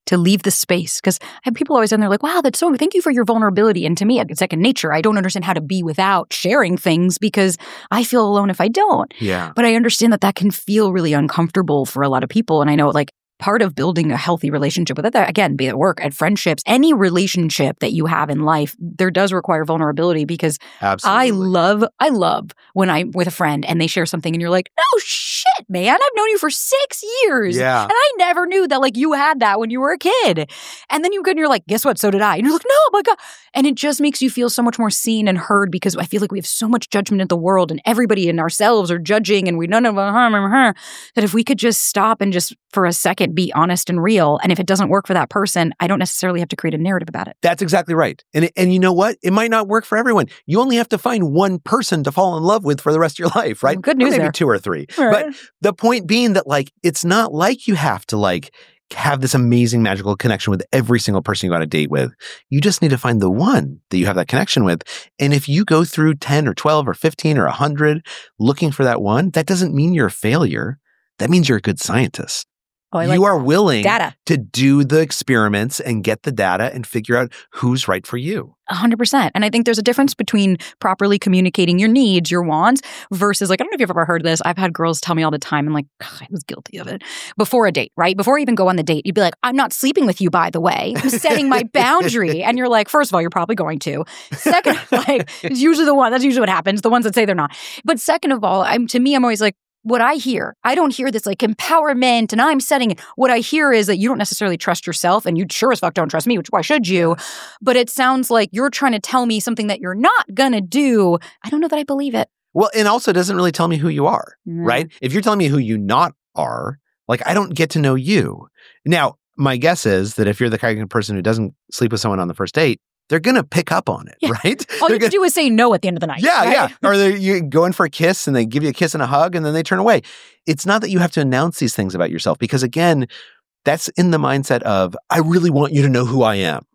to leave the space. Because I have people always in there like, wow, thank you for your vulnerability. And to me, it's second nature. I don't understand how to be without sharing things because I feel alone if I don't. Yeah. But I understand that can feel really uncomfortable for a lot of people. And I know part of building a healthy relationship with it, again, be it work, at friendships, any relationship that you have in life, there does require vulnerability because Absolutely. I love when I'm with a friend and they share something and you're like, no shit, man, I've known you for 6 years. Yeah. And I never knew that you had that when you were a kid. And then you're like, guess what? So did I. And you're like, no, oh my God. And it just makes you feel so much more seen and heard because I feel like we have so much judgment in the world and everybody and ourselves are judging and we none of that if we could just stop and just for a second be honest and real. And if it doesn't work for that person, I don't necessarily have to create a narrative about it. That's exactly right. And you know what? It might not work for everyone. You only have to find one person to fall in love with for the rest of your life, right? Well, good news or maybe there. 2 or 3. Right. But the point being that it's not like you have to have this amazing magical connection with every single person you go on a date with. You just need to find the one that you have that connection with. And if you go through 10 or 12 or 15 or 100 looking for that one, that doesn't mean you're a failure. That means you're a good scientist. Oh, you are willing data. to do the experiments and get the data and figure out who's right for you. 100%. And I think there's a difference between properly communicating your needs, your wants, versus I don't know if you've ever heard this. I've had girls tell me all the time, and I was guilty of it. Before a date, right? Before I even go on the date, you'd be like, I'm not sleeping with you, by the way. I'm setting my boundary. And you're like, first of all, you're probably going to. Second, it's usually that's usually what happens. The ones that say they're not. But second of all, I'm always like, what I hear, I don't hear this empowerment and I'm setting it. What I hear is that you don't necessarily trust yourself and you sure as fuck don't trust me, which why should you? But it sounds like you're trying to tell me something that you're not going to do. I don't know that I believe it. Well, and also it doesn't really tell me who you are, right? If you're telling me who you not are, I don't get to know you. Now, my guess is that if you're the kind of person who doesn't sleep with someone on the first date, they're going to pick up on it, right? All you can do is say no at the end of the night. Yeah, right? yeah. Or you go in for a kiss and they give you a kiss and a hug and then they turn away. It's not that you have to announce these things about yourself because, again, that's in the mindset of, I really want you to know who I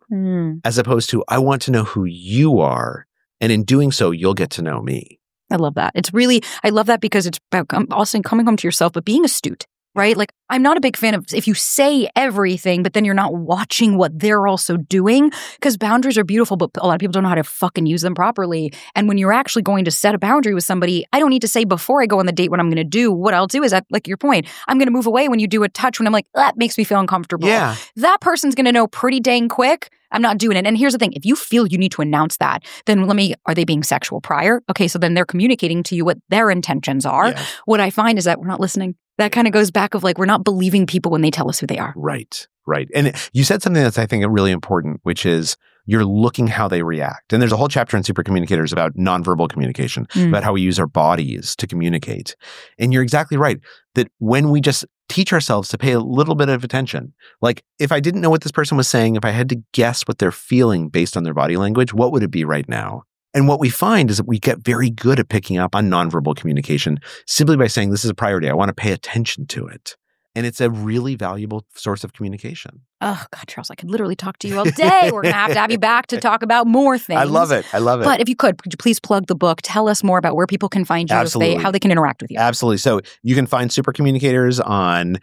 am, as opposed to, I want to know who you are. And in doing so, you'll get to know me. I love that. I love that because it's about also coming home to yourself, but being astute. Right? I'm not a big fan of if you say everything, but then you're not watching what they're also doing because boundaries are beautiful, but a lot of people don't know how to fucking use them properly. And when you're actually going to set a boundary with somebody, I don't need to say before I go on the date what I'm going to do. What I'll do is, your point, I'm going to move away when you do a touch when I'm like, that makes me feel uncomfortable. Yeah. That person's going to know pretty dang quick. I'm not doing it. And here's the thing. If you feel you need to announce that, then are they being sexual prior? Okay, so then they're communicating to you what their intentions are. Yeah. What I find is that we're not listening. That kind of goes back of we're not believing people when they tell us who they are. Right. And you said something that's, I think, really important, which is you're looking how they react. And there's a whole chapter in Super Communicators about nonverbal communication, about how we use our bodies to communicate. And you're exactly right that when we just teach ourselves to pay a little bit of attention, if I didn't know what this person was saying, if I had to guess what they're feeling based on their body language, what would it be right now? And what we find is that we get very good at picking up on nonverbal communication simply by saying, this is a priority. I want to pay attention to it. And it's a really valuable source of communication. Oh, God, Charles, I could literally talk to you all day. We're going to have you back to talk about more things. I love it. But if you could you please plug the book? Tell us more about where people can find you, how they can interact with you. Absolutely. So you can find Super Communicators on,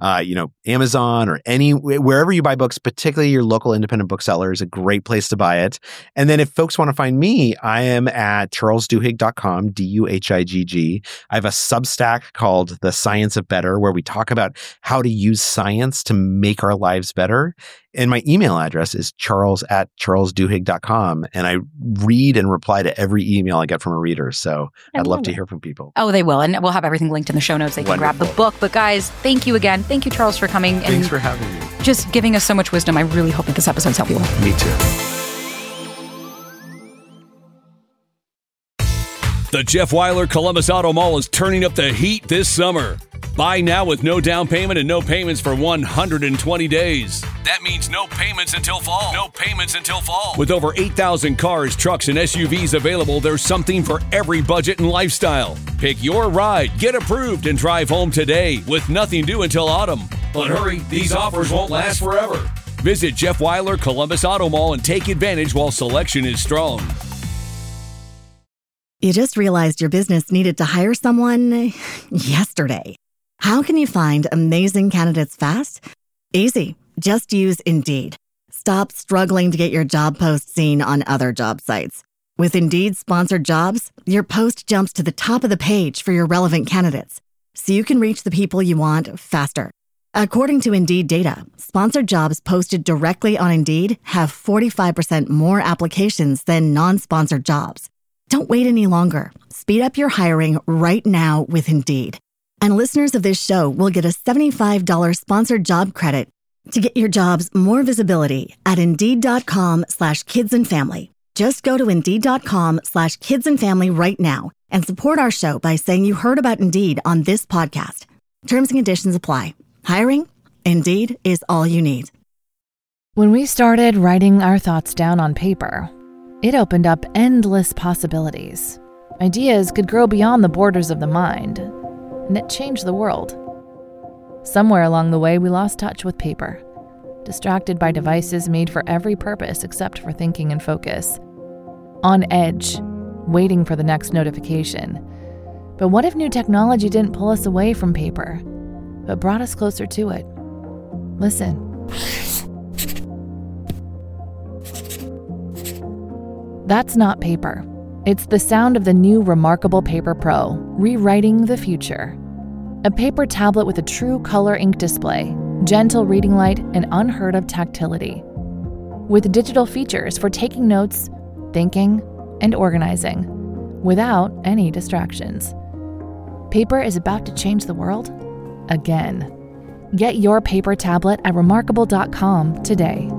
Amazon or wherever you buy books, particularly your local independent bookseller is a great place to buy it. And then if folks want to find me, I am at charlesduhigg.com, Duhigg. I have a Substack called The Science of Better, where we talk about how to use science to make our lives better. And my email address is charles@charlesduhigg.com. And I read and reply to every email I get from a reader. So I'd love to hear from people. Oh, they will. And we'll have everything linked in the show notes. They can grab the book. But guys, thank you again. Thank you, Charles, for coming. Thanks for having me. Just giving us so much wisdom. I really hope that this episode's helped you. Me too. The Jeff Wyler Columbus Auto Mall is turning up the heat this summer. Buy now with no down payment and no payments for 120 days. That means no payments until fall. No payments until fall. With over 8,000 cars, trucks, and SUVs available, there's something for every budget and lifestyle. Pick your ride, get approved, and drive home today with nothing due until autumn. But hurry, these offers won't last forever. Visit Jeff Wyler Columbus Auto Mall and take advantage while selection is strong. You just realized your business needed to hire someone yesterday. How can you find amazing candidates fast? Easy. Just use Indeed. Stop struggling to get your job post seen on other job sites. With Indeed sponsored jobs, your post jumps to the top of the page for your relevant candidates, so you can reach the people you want faster. According to Indeed data, sponsored jobs posted directly on Indeed have 45% more applications than non-sponsored jobs. Don't wait any longer. Speed up your hiring right now with Indeed. And listeners of this show will get a $75 sponsored job credit to get your jobs more visibility at Indeed.com/kidsandfamily. Just go to Indeed.com/kidsandfamily right now and support our show by saying you heard about Indeed on this podcast. Terms and conditions apply. Hiring? Indeed is all you need. When we started writing our thoughts down on paper, it opened up endless possibilities. Ideas could grow beyond the borders of the mind, and it changed the world. Somewhere along the way, we lost touch with paper, distracted by devices made for every purpose except for thinking and focus. On edge, waiting for the next notification. But what if new technology didn't pull us away from paper, but brought us closer to it? Listen. That's not paper. It's the sound of the new Remarkable Paper Pro, rewriting the future. A paper tablet with a true color ink display, gentle reading light, and unheard of tactility. With digital features for taking notes, thinking, and organizing, without any distractions. Paper is about to change the world again. Get your paper tablet at remarkable.com today.